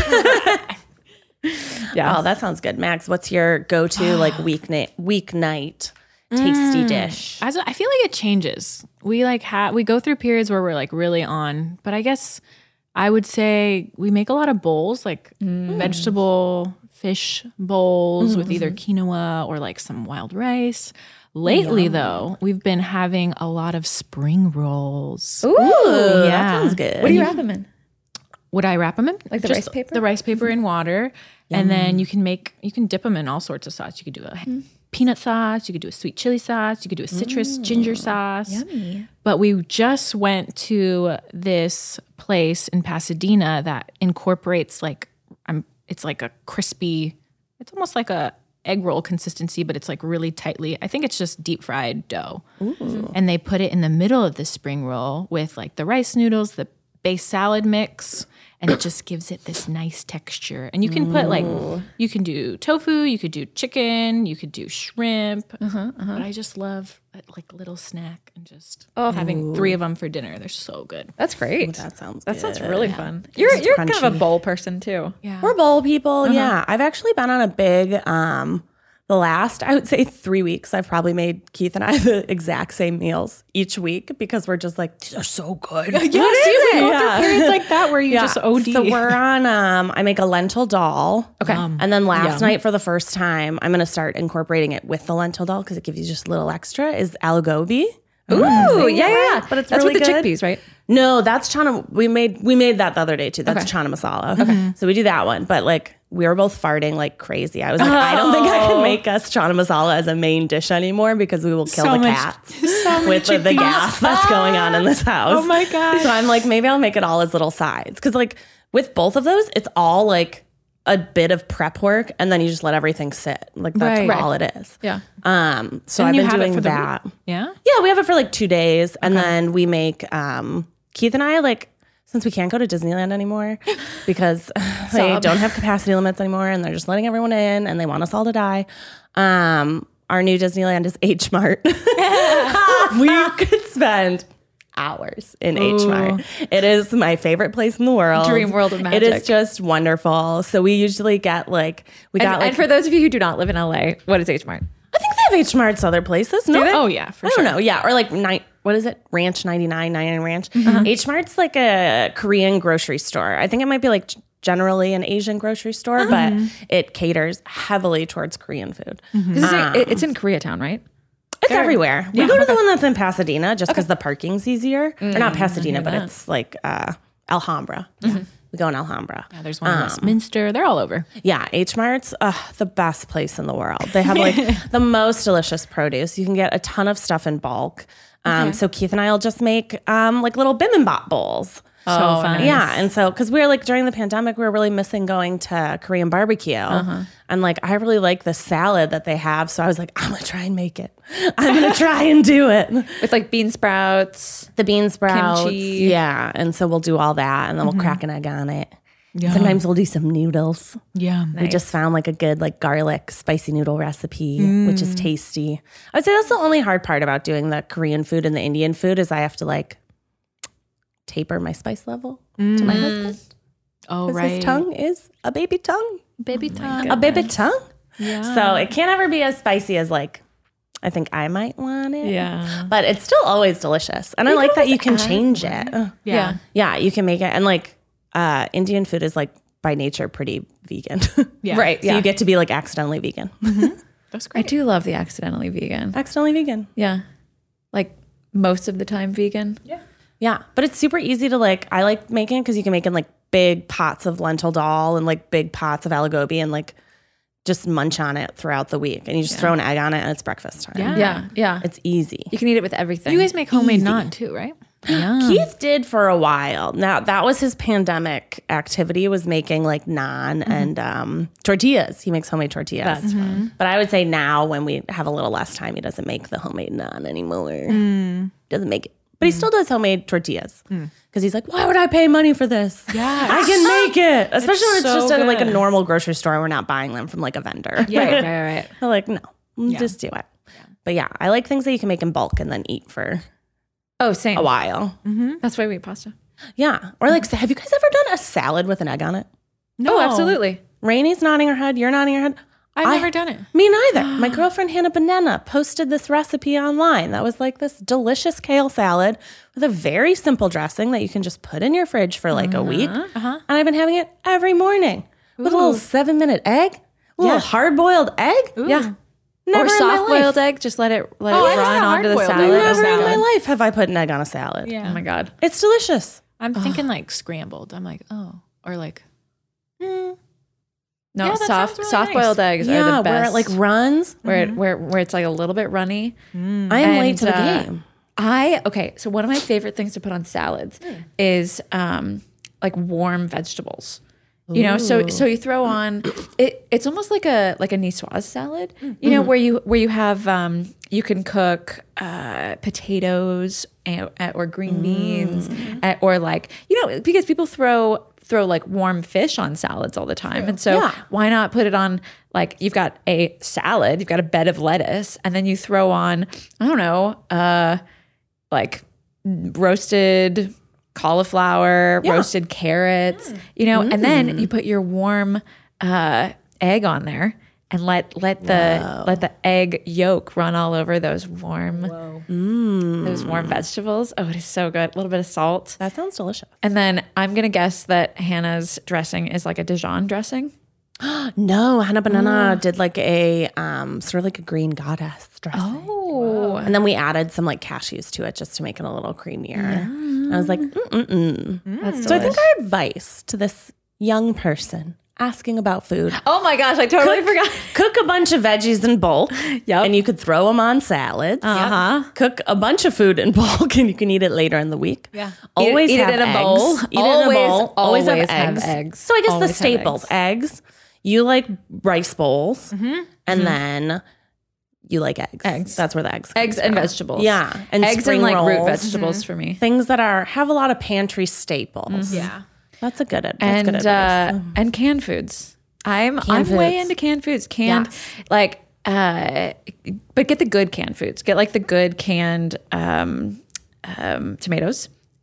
Yeah. Oh, that sounds good. Max, what's your go-to like weeknight weeknight tasty dish? As I feel like it changes. We like have we go through periods where we're like really on, but I guess I would say we make a lot of bowls, like vegetable fish bowls with either quinoa or like some wild rice. Lately, though, we've been having a lot of spring rolls. Ooh, Ooh, yeah. that sounds good. What do you wrap them in? Would I wrap them in? Like the rice paper? The rice paper in water. And then you can make, you can dip them in all sorts of sauce. You could do a peanut sauce. You could do a sweet chili sauce. You could do a citrus ginger sauce. Yummy. But we just went to this place in Pasadena that incorporates like, um, it's like a crispy, it's almost like a egg roll consistency, but it's like really tightly, I think it's just deep fried dough. And they put it in the middle of the spring roll with like the rice noodles, the base salad mix, and it just gives it this nice texture. And you can put like, you can do tofu, you could do chicken, you could do shrimp. But I just love that like little snack and just having three of them for dinner. They're so good. That's great. That sounds That good. sounds really fun. You're you're kind of a crunchy. bowl person too. Yeah. We're bowl people. Yeah. I've actually been on a big, um, the last, I would say three weeks, I've probably made Keith and I the exact same meals each week because we're just like, these are so good. Yeah, see, we go Yeah. through periods like that where you just O D. So we're on, um, I make a lentil dal. Okay. And then last night for the first time, I'm going to start incorporating it with the lentil dal because it gives you just a little extra, is algobi. Ooh, yeah, yeah, yeah. But it's That's really with the good. chickpeas, right? No, that's chana. We made we made that the other day too. That's Okay. chana masala. Okay. So we do that one. But like we were both farting like crazy. I was like, I don't think I can make us chana masala as a main dish anymore because we will kill So the much- cats so with the, the chickpeas. gas that's going on in this house. Oh my gosh. So I'm like, maybe I'll make it all as little sides because like with both of those, it's all like a bit of prep work and then you just let everything sit. Like that's Right. all it is. Yeah. Um. So And I've you been have it doing for the week? that. Yeah. Yeah, we have it for like two days, and then we make um, Keith and I like since we can't go to Disneyland anymore because they don't have capacity limits anymore, and they're just letting everyone in, and they want us all to die. Um, our new Disneyland is H Mart. We could spend hours in H Mart. It is my favorite place in the world. Dream world of It magic. is just wonderful. So we usually get like we got And, like and for those of you who do not live in L A, what is H Mart? I think they have H Marts other places. No, Oh yeah, for I sure. don't know. Yeah, or like night. What is it? Ranch ninety-nine, ninety-nine Ranch. H Mart's like a Korean grocery store. I think it might be like generally an Asian grocery store, but it caters heavily towards Korean food. It's, in, it- it's in Koreatown, right? It's everywhere. We go to the one that's in Pasadena just because the parking's easier. Or not Pasadena, but it's like uh, Alhambra. We go in Alhambra. Yeah, there's one in Westminster. They're all over. Yeah, H Mart's uh, the best place in the world. They have like the most delicious produce. You can get a ton of stuff in bulk. Um, So Keith and I will just make um, like little bibimbap bowls. So fun. Yeah, and so because we were like during the pandemic, we were really missing going to Korean barbecue, and like I really like the salad that they have. So I was like, I'm gonna try and make it. I'm gonna try and do it. With like bean sprouts. The bean sprouts, Kimchi. yeah, and so we'll do all that, and then we'll crack an egg on it. Sometimes we'll do some noodles. Yeah. We just found like a good like garlic spicy noodle recipe, which is tasty. I would say that's the only hard part about doing the Korean food and the Indian food is I have to like taper my spice level to my husband. Oh, Because right. his tongue is a baby tongue. Baby tongue. A baby tongue. Yeah. So it can't ever be as spicy as like I think I might want it. Yeah. But it's still always delicious. And I like that you can change it. Yeah. Yeah, you can make it. And like uh, Indian food is like by nature pretty vegan. Yeah. Right. So Yeah. you get to be like accidentally vegan. That's I great. do love the accidentally vegan. accidentally vegan. Yeah. Like most of the time vegan. Yeah. Yeah. But it's super easy to like, I like making it because you can make in like big pots of lentil dal and like big pots of aligobi and like just munch on it throughout the week. And you just throw an egg on it and it's breakfast time. Yeah. Yeah. Yeah. It's easy. You can eat it with everything. You guys make homemade naan too, right? Keith did for a while. Now that was his pandemic activity, was making like naan and um, tortillas. He makes homemade tortillas. That's fun. But I would say now when we have a little less time, he doesn't make the homemade naan anymore. Doesn't make it. But he still does homemade tortillas because he's like, why would I pay money for this? Yeah. I can make it. Especially when it's so just at like a good. normal grocery store. We're not buying them from like a vendor. Right, right, right. I'm like, no, just do it. But yeah, I like things that you can make in bulk and then eat for Oh, same. a while. That's why we eat pasta. Yeah. Or like, have you guys ever done a salad with an egg on it? Oh, absolutely. Rainy's nodding her head. You're nodding your head. I've I- never done it. Me neither. My girlfriend Hannah Banana posted this recipe online. That was like this delicious kale salad with a very simple dressing that you can just put in your fridge for like a week. And I've been having it every morning with a little seven minute egg, a little hard boiled egg. Yeah. Never or in soft my boiled life. egg. Just let it let Oh, it I run had onto the hard-boiled salad. egg. Never in my salad. life have I put an egg on a salad. Yeah. Oh my god. It's delicious. I'm thinking like scrambled. I'm like, oh, or like, No, Yeah, that soft sounds really soft boiled nice. eggs are Yeah, the best. where it like runs. where it where where it's like a little bit runny. I am And, late to the uh, game. I okay, so one of my favorite things to put on salads is um like warm vegetables. You know, so so you throw on it. It's almost like a like a niçoise salad. You know, where you where you have um you can cook uh, potatoes and, or green beans uh, or like you know because people throw throw like warm fish on salads all the time, and so Yeah. why not put it on like you've got a salad, you've got a bed of lettuce, and then you throw on I don't know uh like roasted cauliflower, roasted carrots, you know, and then you put your warm uh, egg on there and let let the let the egg yolk run all over those warm those warm vegetables. Oh, it is so good. A little bit of salt. That sounds delicious. And then I'm gonna guess that Hannah's dressing is like a Dijon dressing. No, Hannah Banana did like a um sort of like a green goddess dressing. Oh, And then we added some like cashews to it just to make it a little creamier. And I was like, mm-mm-mm. that's So I think delish. our advice to this young person asking about food, Oh my gosh, I totally forgot. cook a bunch of veggies in bulk. Yep. And you could throw them on salads. Uh-huh. Cook a bunch of food in bulk and you can eat it later in the week. Yeah. Always eat it have in a eggs. bowl. Eat Always- it in a bowl. Always, always have, have eggs. eggs. So I guess Always the have staples, eggs. You like rice bowls. And then you like eggs. Eggs. That's where the eggs. Eggs comes and from. vegetables. Yeah, and eggs spring and like root rolls. vegetables for me. Things that are have a lot of pantry staples. Yeah. That's a good. That's and good advice. uh, and canned foods. I'm I'm way foods. into canned foods. Canned Yes. like uh, but get the good canned foods. Get like the good canned um, um, tomatoes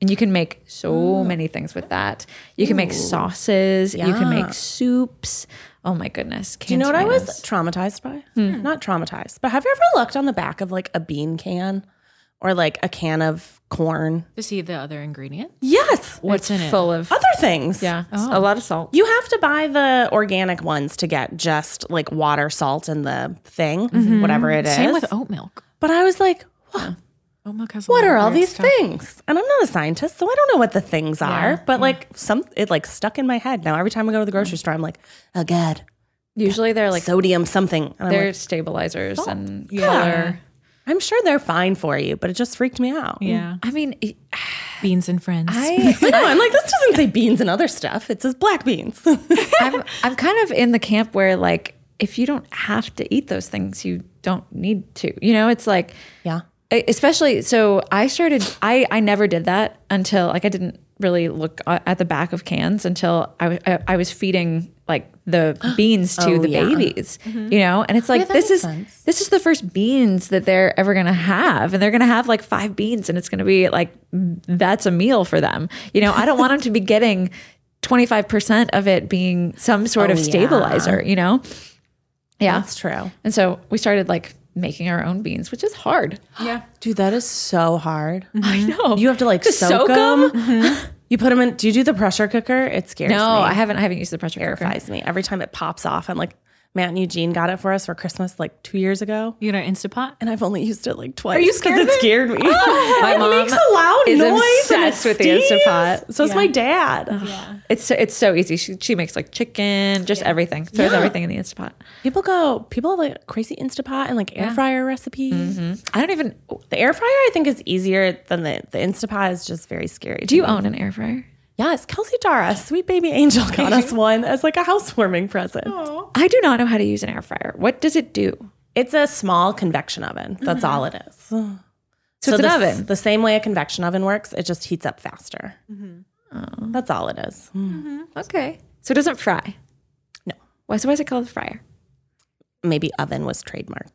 And you can make so many things with that. You can make sauces. You can make soups. Oh my goodness. Do you know what I was traumatized by? Hmm. Not traumatized, but have you ever looked on the back of like a bean can or like a can of corn? To see the other ingredients? Yes. What's in it? Full of other things. Yeah. A lot of salt. You have to buy the organic ones to get just like water, salt, and the thing, whatever it is. Same with oat milk. But I was like, what? Oat milk has a What lot are of all weird these stuff. things? And I'm not a scientist, so I don't know what the things are. But like some, it like stuck in my head. Now every time I go to the grocery store, I'm like, oh god, Usually they're like sodium something. And I'm they're like, stabilizers and yeah. color. I'm sure they're fine for you, but it just freaked me out. Yeah. I mean, it- Beans and friends. I I know. I'm like, this doesn't say beans and other stuff. It says black beans. I'm I'm kind of in the camp where like if you don't have to eat those things, you don't need to. You know, it's like yeah. especially so I started I I never did that until like I didn't really look at the back of cans until I, I, I was feeding like the beans to Oh, the yeah. babies, you know, and it's like that this makes is sense. this is the first beans that they're ever gonna have, and they're gonna have like five beans, and it's gonna be like that's a meal for them, you know. I don't want them to be getting twenty-five percent of it being some sort Oh, of yeah. stabilizer, you know. Yeah, That's true. and so we started like making our own beans, which is hard. yeah. Dude, that is so hard. I know. You have to like To soak, soak 'em? them. You put them in. Do you do the pressure cooker? It scares me. No, I haven't. I haven't used the pressure cooker. Terrifies me. Every time it pops off, I'm like, Matt and Eugene got it for us for Christmas like two years ago. You know, Instapot? And I've only used it like twice. Are you scared Because of it it? scared me. My it mom makes a loud is noise. and obsessed it with the steams. Instapot. So is my dad. It's so, it's so easy. She she makes like chicken, just everything. Throws Yeah. everything in the Instapot. People go, people have like crazy Instapot and like air fryer recipes. I don't even. The air fryer I think is easier than the, the Instapot is just very scary. Do you own an air fryer? Yes, Kelsey Dara, sweet baby angel, got us one as like a housewarming present. I do not know how to use an air fryer. What does it do? It's a small convection oven. That's all it is. So, it's an the, oven. The same way a convection oven works, it just heats up faster. That's all it is. Okay, so it doesn't fry. No. Why? So why is it called a fryer? Maybe oven was trademarked.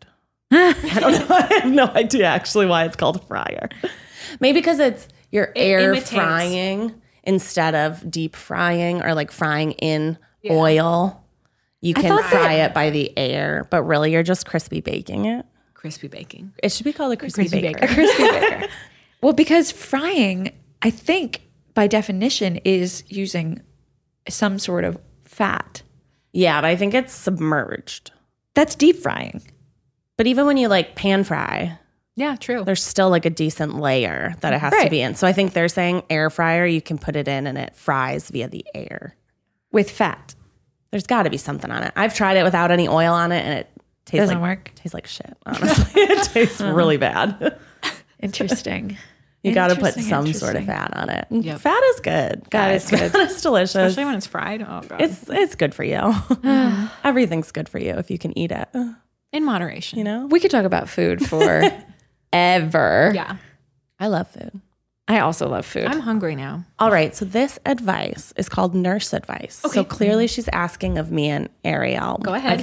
I don't know. I have no idea actually why it's called a fryer. Maybe because it's you're air imitates. frying instead of deep frying or like frying in oil. You can thought fry it by the air, but really you're just crispy baking it. Crispy baking. It should be called a crispy, Crispy baker. baker. Crispy baker. Well, because frying, I think by definition is using some sort of fat. Yeah, but I think it's submerged. That's deep frying. But even when you like pan fry, Yeah, true. there's still like a decent layer that it has to Right. be in. So I think they're saying air fryer, you can put it in and it fries via the air. With fat. There's got to be something on it. I've tried it without any oil on it, and it tastes Doesn't like work? tastes like shit. Honestly, it tastes really bad. Interesting. You got to put Interesting, some sort of interesting. fat on it. Yep. Fat is good. Fat guys. is good. Fat is delicious. Especially when it's fried. Oh, God. it's it's good for you. Everything's good for you if you can eat it. in moderation. You know, We could talk about food for ever. Yeah. I love food. I also love food. I'm hungry now. All right, so this advice is called nurse advice. So clearly she's asking of me and Ariel. Go ahead.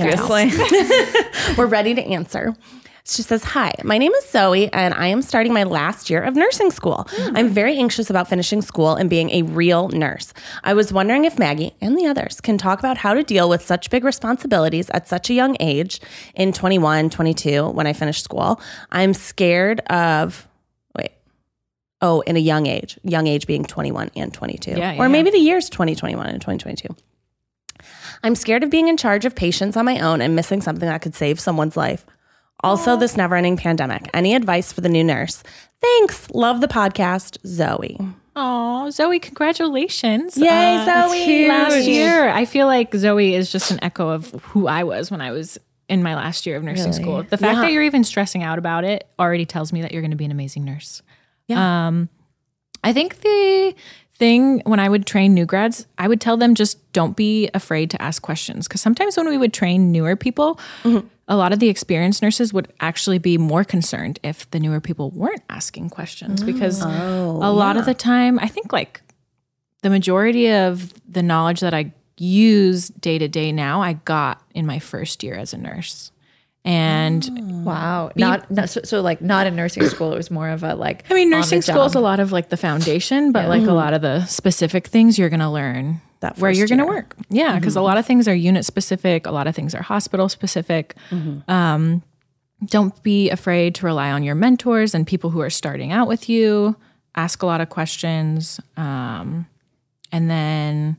Obviously. We're ready to answer. She says, hi, my name is Zoe, and I am starting my last year of nursing school. I'm very anxious about finishing school and being a real nurse. I was wondering if Maggie and the others can talk about how to deal with such big responsibilities at such a young age in twenty-one, twenty-two, when I finished school. I'm scared of, wait, oh, in a young age, young age being twenty-one and twenty-two. Yeah, or yeah. maybe the years twenty twenty-one and twenty twenty-two. I'm scared of being in charge of patients on my own and missing something that could save someone's life. Also, this never-ending pandemic. Any advice for the new nurse? Thanks. Love the podcast, Zoe. Oh, Zoe, congratulations. Yay, Uh, Zoe. Last year. I feel like Zoe is just an echo of who I was when I was in my last year of nursing school. The fact Yeah. that you're even stressing out about it already tells me that you're going to be an amazing nurse. Yeah. Um, I think the thing when I would train new grads, I would tell them just don't be afraid to ask questions. Because sometimes when we would train newer people, a lot of the experienced nurses would actually be more concerned if the newer people weren't asking questions. Because a lot of the time, I think like the majority of the knowledge that I use day to day now, I got in my first year as a nurse. And Wow. Not, not so, so like not in nursing school. It was more of a like. I mean, on the nursing school is a job. lot of like the foundation, but like a lot of the specific things you're going to learn That where first you're going to year. work. Yeah. Because a lot of things are unit specific. A lot of things are hospital specific. Um, don't be afraid to rely on your mentors and people who are starting out with you. Ask a lot of questions. Um, and then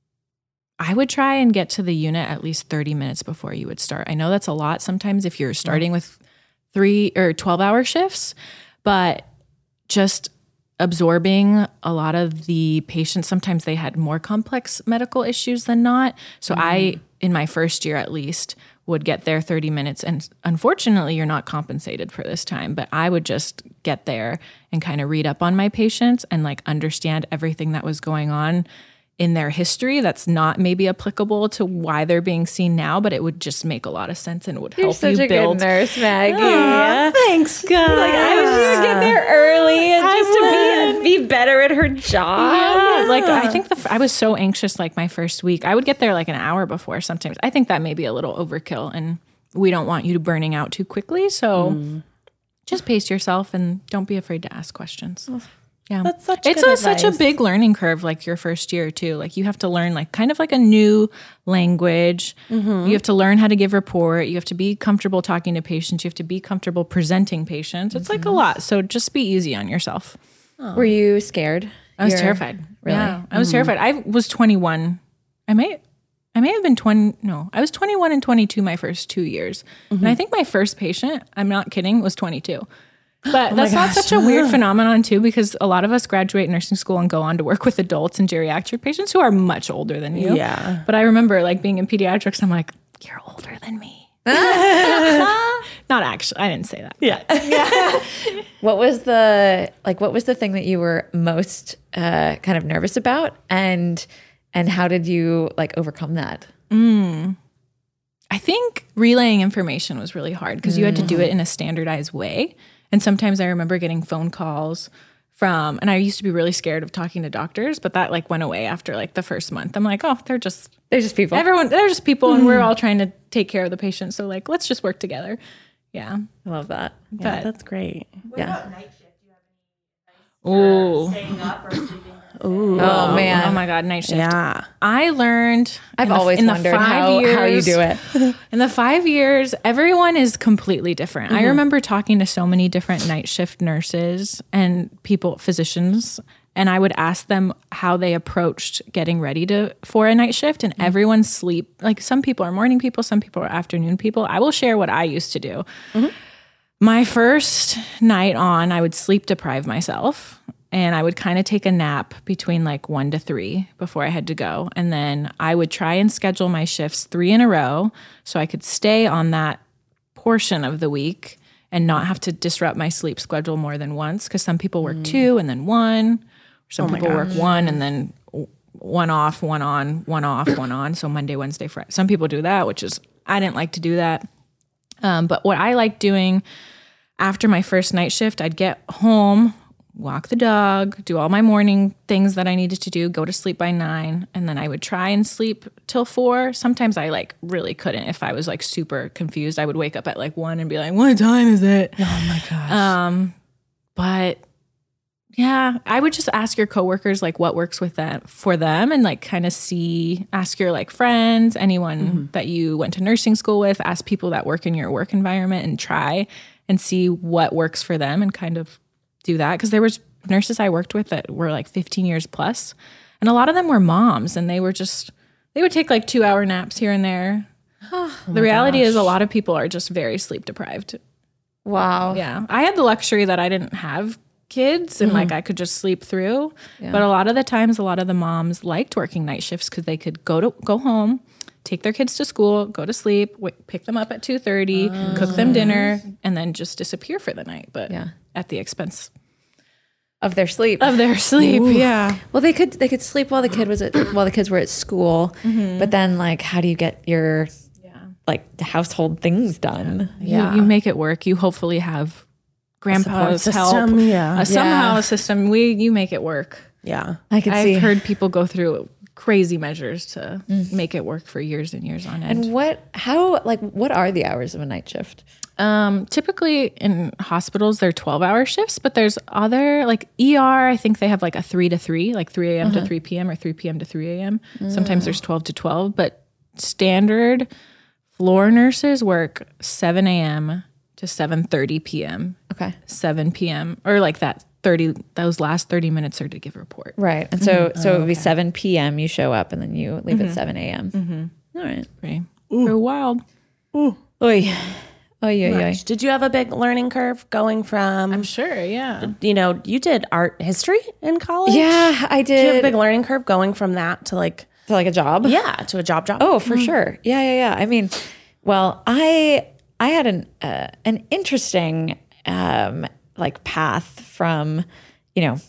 I would try and get to the unit at least thirty minutes before you would start. I know that's a lot sometimes if you're starting with three or twelve hour shifts, but just absorbing a lot of the patients, sometimes they had more complex medical issues than not. So I, in my first year at least, would get there thirty minutes. And unfortunately, you're not compensated for this time, but I would just get there and kind of read up on my patients and like understand everything that was going on in their history that's not maybe applicable to why they're being seen now, but it would just make a lot of sense and it would You're help such you a build. good nurse, Maggie. Aw, thanks, God. Like I wish she would get there early and just to be be better at her job. Yeah, like I think the f- I was so anxious like my first week. I would get there like an hour before sometimes. I think that may be a little overkill and we don't want you to burning out too quickly. So just pace yourself and don't be afraid to ask questions. Yeah. That's such it's good a, such a advice. big learning curve like your first year too. Like you have to learn like kind of like a new language. You have to learn how to give report. You have to be comfortable talking to patients. You have to be comfortable presenting patients. It's like a lot. So just be easy on yourself. Were you scared? I was You're- terrified. Really? Yeah, I was terrified. I was twenty-one. I may, I may have been twenty. No, I was twenty-one and twenty-two my first two years, and I think my first patient, I'm not kidding, was twenty-two. But that's not such a weird phenomenon too, because a lot of us graduate nursing school and go on to work with adults and geriatric patients who are much older than you. Yeah. But I remember like being in pediatrics, I'm like, you're older than me. Not actually. I didn't say that. Yeah. What was the like? What was the thing that you were most uh, kind of nervous about, and and how did you like overcome that? I think relaying information was really hard because you had to do it in a standardized way. And sometimes I remember getting phone calls from, and I used to be really scared of talking to doctors, but that like went away after like the first month. I'm like, oh, they're just, They're just people. everyone, they're just people and we're all trying to take care of the patient. So like, let's just work together. Yeah. I love that. Yeah, But, that's great. Yeah. ooh. Oh Oh man. my God, night shift. Yeah. I learned. I've in the- always in the wondered five how, how you years- do it. In the five years, everyone is completely different. I remember talking to so many different night shift nurses and people, physicians, and I would ask them how they approached getting ready to for a night shift. And everyone's sleep. Like some people are morning people, some people are afternoon people. I will share what I used to do. My first night on, I would sleep deprive myself. And I would kind of take a nap between like one to three before I had to go. And then I would try and schedule my shifts three in a row so I could stay on that portion of the week and not have to disrupt my sleep schedule more than once. Because some people work two and then one. Some people work one and then one off, one on, one off, one on. So Monday, Wednesday, Friday. Some people do that, which is, I didn't like to do that. Um, but what I liked doing after my first night shift, I'd get home, walk the dog, do all my morning things that I needed to do, go to sleep by nine, and then I would try and sleep till four. Sometimes I like really couldn't. If I was like super confused, I would wake up at like one and be like, what time is it? Oh my gosh. Um, but yeah, I would just ask your coworkers like what works with them for them and like kind of see, ask your like friends, anyone that you went to nursing school with, ask people that work in your work environment and try and see what works for them and kind of do that. Because there was nurses I worked with that were like fifteen years plus, and a lot of them were moms, and they were just, they would take like two hour naps here and there. The reality is a lot of people are just very sleep deprived. Wow. Yeah. I had the luxury that I didn't have kids and like I could just sleep through. But a lot of the times, a lot of the moms liked working night shifts because they could go to go home, take their kids to school, go to sleep, w- pick them up at two thirty, cook them dinner, and then just disappear for the night. But Yeah. at the expense Of their sleep. of their sleep. Yeah. Well, they could they could sleep while the kid was at while the kids were at school, but then like, how do you get your like household things done? You, you make it work. You hopefully have grandpa's help. system, yeah. Uh, somehow Yeah. a system. We you make it work. Yeah. I could I've see. heard people go through crazy measures to make it work for years and years on end. And what, how, like, what are the hours of a night shift? Um, typically in hospitals, they're twelve hour shifts, but there's other like E R, I think they have like a three to three, like three a.m. uh-huh. to three p.m. or three p.m. to three a.m. Mm. Sometimes there's twelve to twelve, but standard floor nurses work seven a.m. to seven thirty p.m. Okay. seven p.m. or like that thirty, those last thirty minutes are to give a report. Right. And so, mm-hmm. so it would be seven p.m. you show up and then you leave mm-hmm. at seven a.m. Mm-hmm. All right. Pretty, pretty wild. Ooh. Oy. Oh, yeah, yeah. Did you have a big learning curve going from? I'm sure, yeah. You know, you did art history in college. Yeah, I did. Did you have a big learning curve going from that to like to like a job? Yeah, to a job job. Oh, for mm. sure. Yeah, yeah, yeah. I mean, well, I I had an uh, an interesting um, like path from, you know,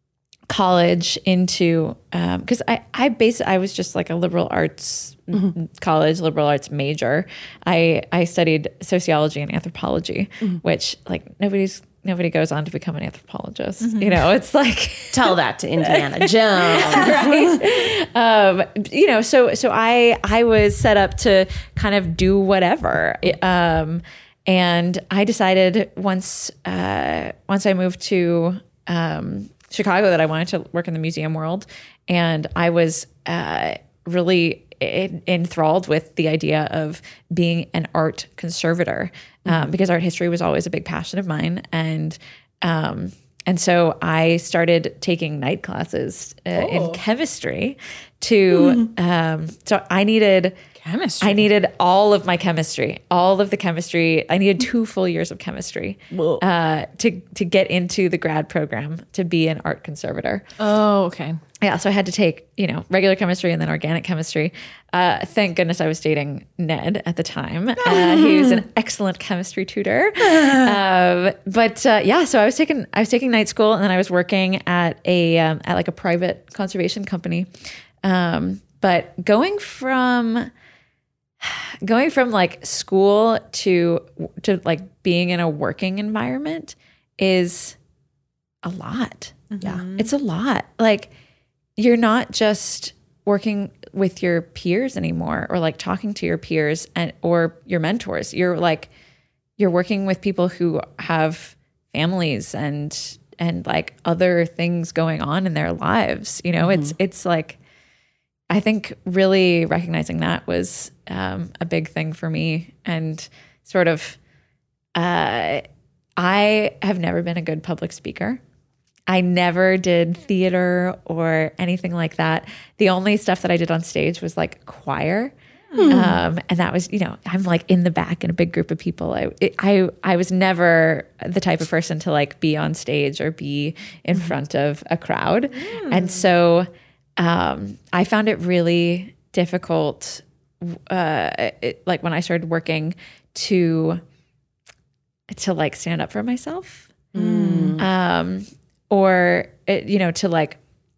college into because um, I I basically I was just like a liberal arts mm-hmm. college liberal arts major. I I studied sociology and anthropology, mm-hmm. which like nobody's nobody goes on to become an anthropologist. Mm-hmm. You know, it's like tell that to Indiana Jones, right? um, you know, so so I I was set up to kind of do whatever. Um, and I decided once uh, once I moved to um, Chicago that I wanted to work in the museum world. And I was uh, really en- enthralled with the idea of being an art conservator um, mm-hmm. because art history was always a big passion of mine. And um, and so I started taking night classes uh, oh. in chemistry to, mm-hmm. um, so I needed... Chemistry. I needed all of my chemistry, all of the chemistry. I needed two full years of chemistry uh, to to get into the grad program to be an art conservator. Oh, okay. Yeah, so I had to take, you know, regular chemistry and then organic chemistry. Uh, thank goodness I was dating Ned at the time. Uh, he was an excellent chemistry tutor. Um, but uh, yeah, so I was taking I was taking night school and then I was working at a um, at like a private conservation company. Um, but going from Going from like school to to like being in a working environment is a lot. Mm-hmm. Yeah. It's a lot. Like you're not just working with your peers anymore or like talking to your peers and or your mentors. You're like you're working with people who have families and and like other things going on in their lives. You know, mm-hmm. it's it's like I think really recognizing that was um, a big thing for me, and sort of, uh, I have never been a good public speaker. I never did theater or anything like that. The only stuff that I did on stage was like choir. Mm. Um, and that was, you know, I'm like in the back in a big group of people. I, it, I, I was never the type of person to like be on stage or be in front of a crowd. Mm. And so, Um, I found it really difficult, uh, it, like when I started working, to to like stand up for myself, mm. um, or it, you know, to like.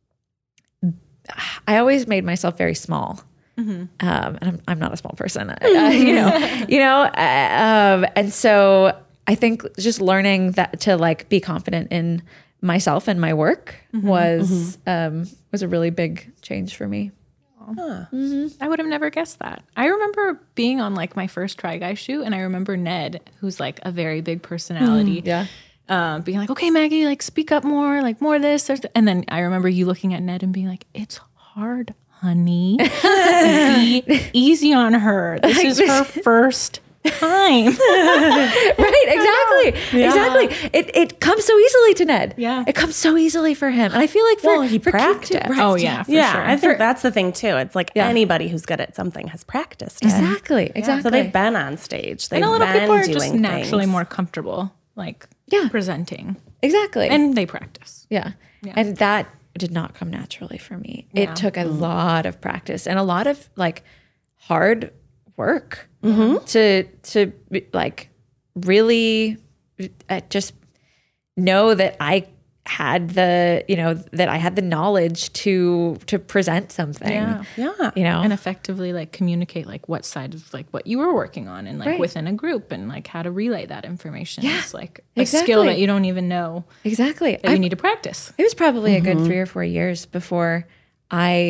I always made myself very small, mm-hmm. um, and I'm I'm not a small person, uh, you know, you know, uh, um, and so I think just learning that to like be confident in myself and my work mm-hmm, was mm-hmm. um, was a really big change for me. Huh. Mm-hmm. I would have never guessed that. I remember being on like my first Try Guy shoot, and I remember Ned, who's like a very big personality, mm, yeah, uh, being like, "Okay, Maggie, like speak up more, like more this." There's, and then I remember you looking at Ned and being like, "It's hard, honey. Be easy on her. This is her first." time. Right, exactly. Yeah. Exactly. It it comes so easily to Ned. Yeah. It comes so easily for him. And I feel like for, well, he for practiced. Keith too, right? Oh yeah, for yeah. sure. I think that's the thing too. It's like yeah. anybody who's good at something has practiced it. Exactly. Exactly. Yeah. So they've been on stage. They've and a lot of been people are doing just naturally things. more comfortable like yeah. presenting. Exactly. And they practice. Yeah. yeah. And that did not come naturally for me. Yeah. It took a mm. lot of practice and a lot of like hard work mm-hmm. to to like really uh, just know that I had the you know that I had the knowledge to to present something. Yeah, yeah, you know, and effectively like communicate like what side of like what you were working on and like right. within a group and like how to relay that information. Yeah, is like a exactly. skill that you don't even know exactly. that you need to practice. It was probably mm-hmm. a good three or four years before I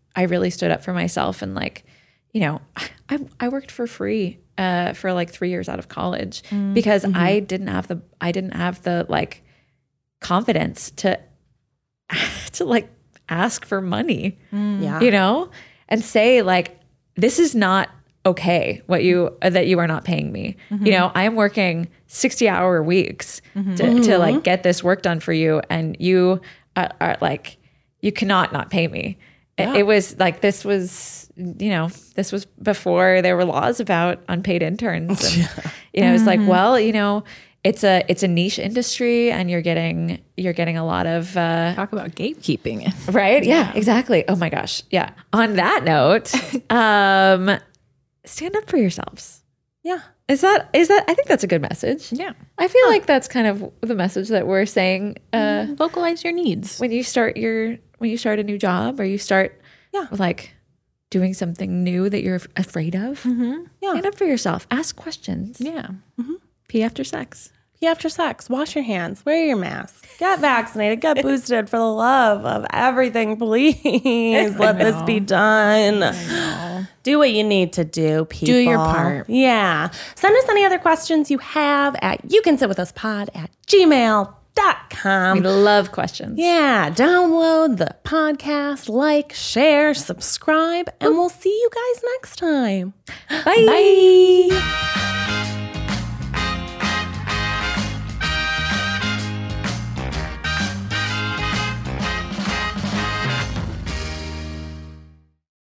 I really stood up for myself and like, you know, I, I worked for free uh, for like three years out of college mm-hmm. because I didn't have the, I didn't have the like confidence to, to like ask for money, mm. yeah. you know, and say like, this is not okay. What you, uh, that you are not paying me, mm-hmm. you know, I am working sixty hour weeks mm-hmm. to, mm-hmm. to like get this work done for you. And you are, are like, you cannot not pay me. Yeah. It, it was like, this was, you know, this was before there were laws about unpaid interns. And, yeah. you know, mm-hmm. it's like, well, you know, it's a, it's a niche industry and you're getting, you're getting a lot of, uh, talk about gatekeeping. Right. Yeah, yeah, exactly. Oh my gosh. Yeah. On that note, um, stand up for yourselves. Yeah. Is that, is that, I think that's a good message. Yeah. I feel huh. like that's kind of the message that we're saying. Uh, vocalize your needs. When you start your, when you start a new job or you start yeah. like doing something new that you're afraid of, mm-hmm. yeah. stand up for yourself. Ask questions. Yeah. Mm-hmm. Pee after sex. Pee after sex. Wash your hands. Wear your mask. Get vaccinated. Get boosted for the love of everything. Please let this be done. Do what you need to do, people. Do your part. Yeah. Send us any other questions you have at you can sit with us pod at gmail dot com. We love questions. Yeah. Download the podcast, like, share, subscribe, and we'll see you guys next time. Bye. Bye.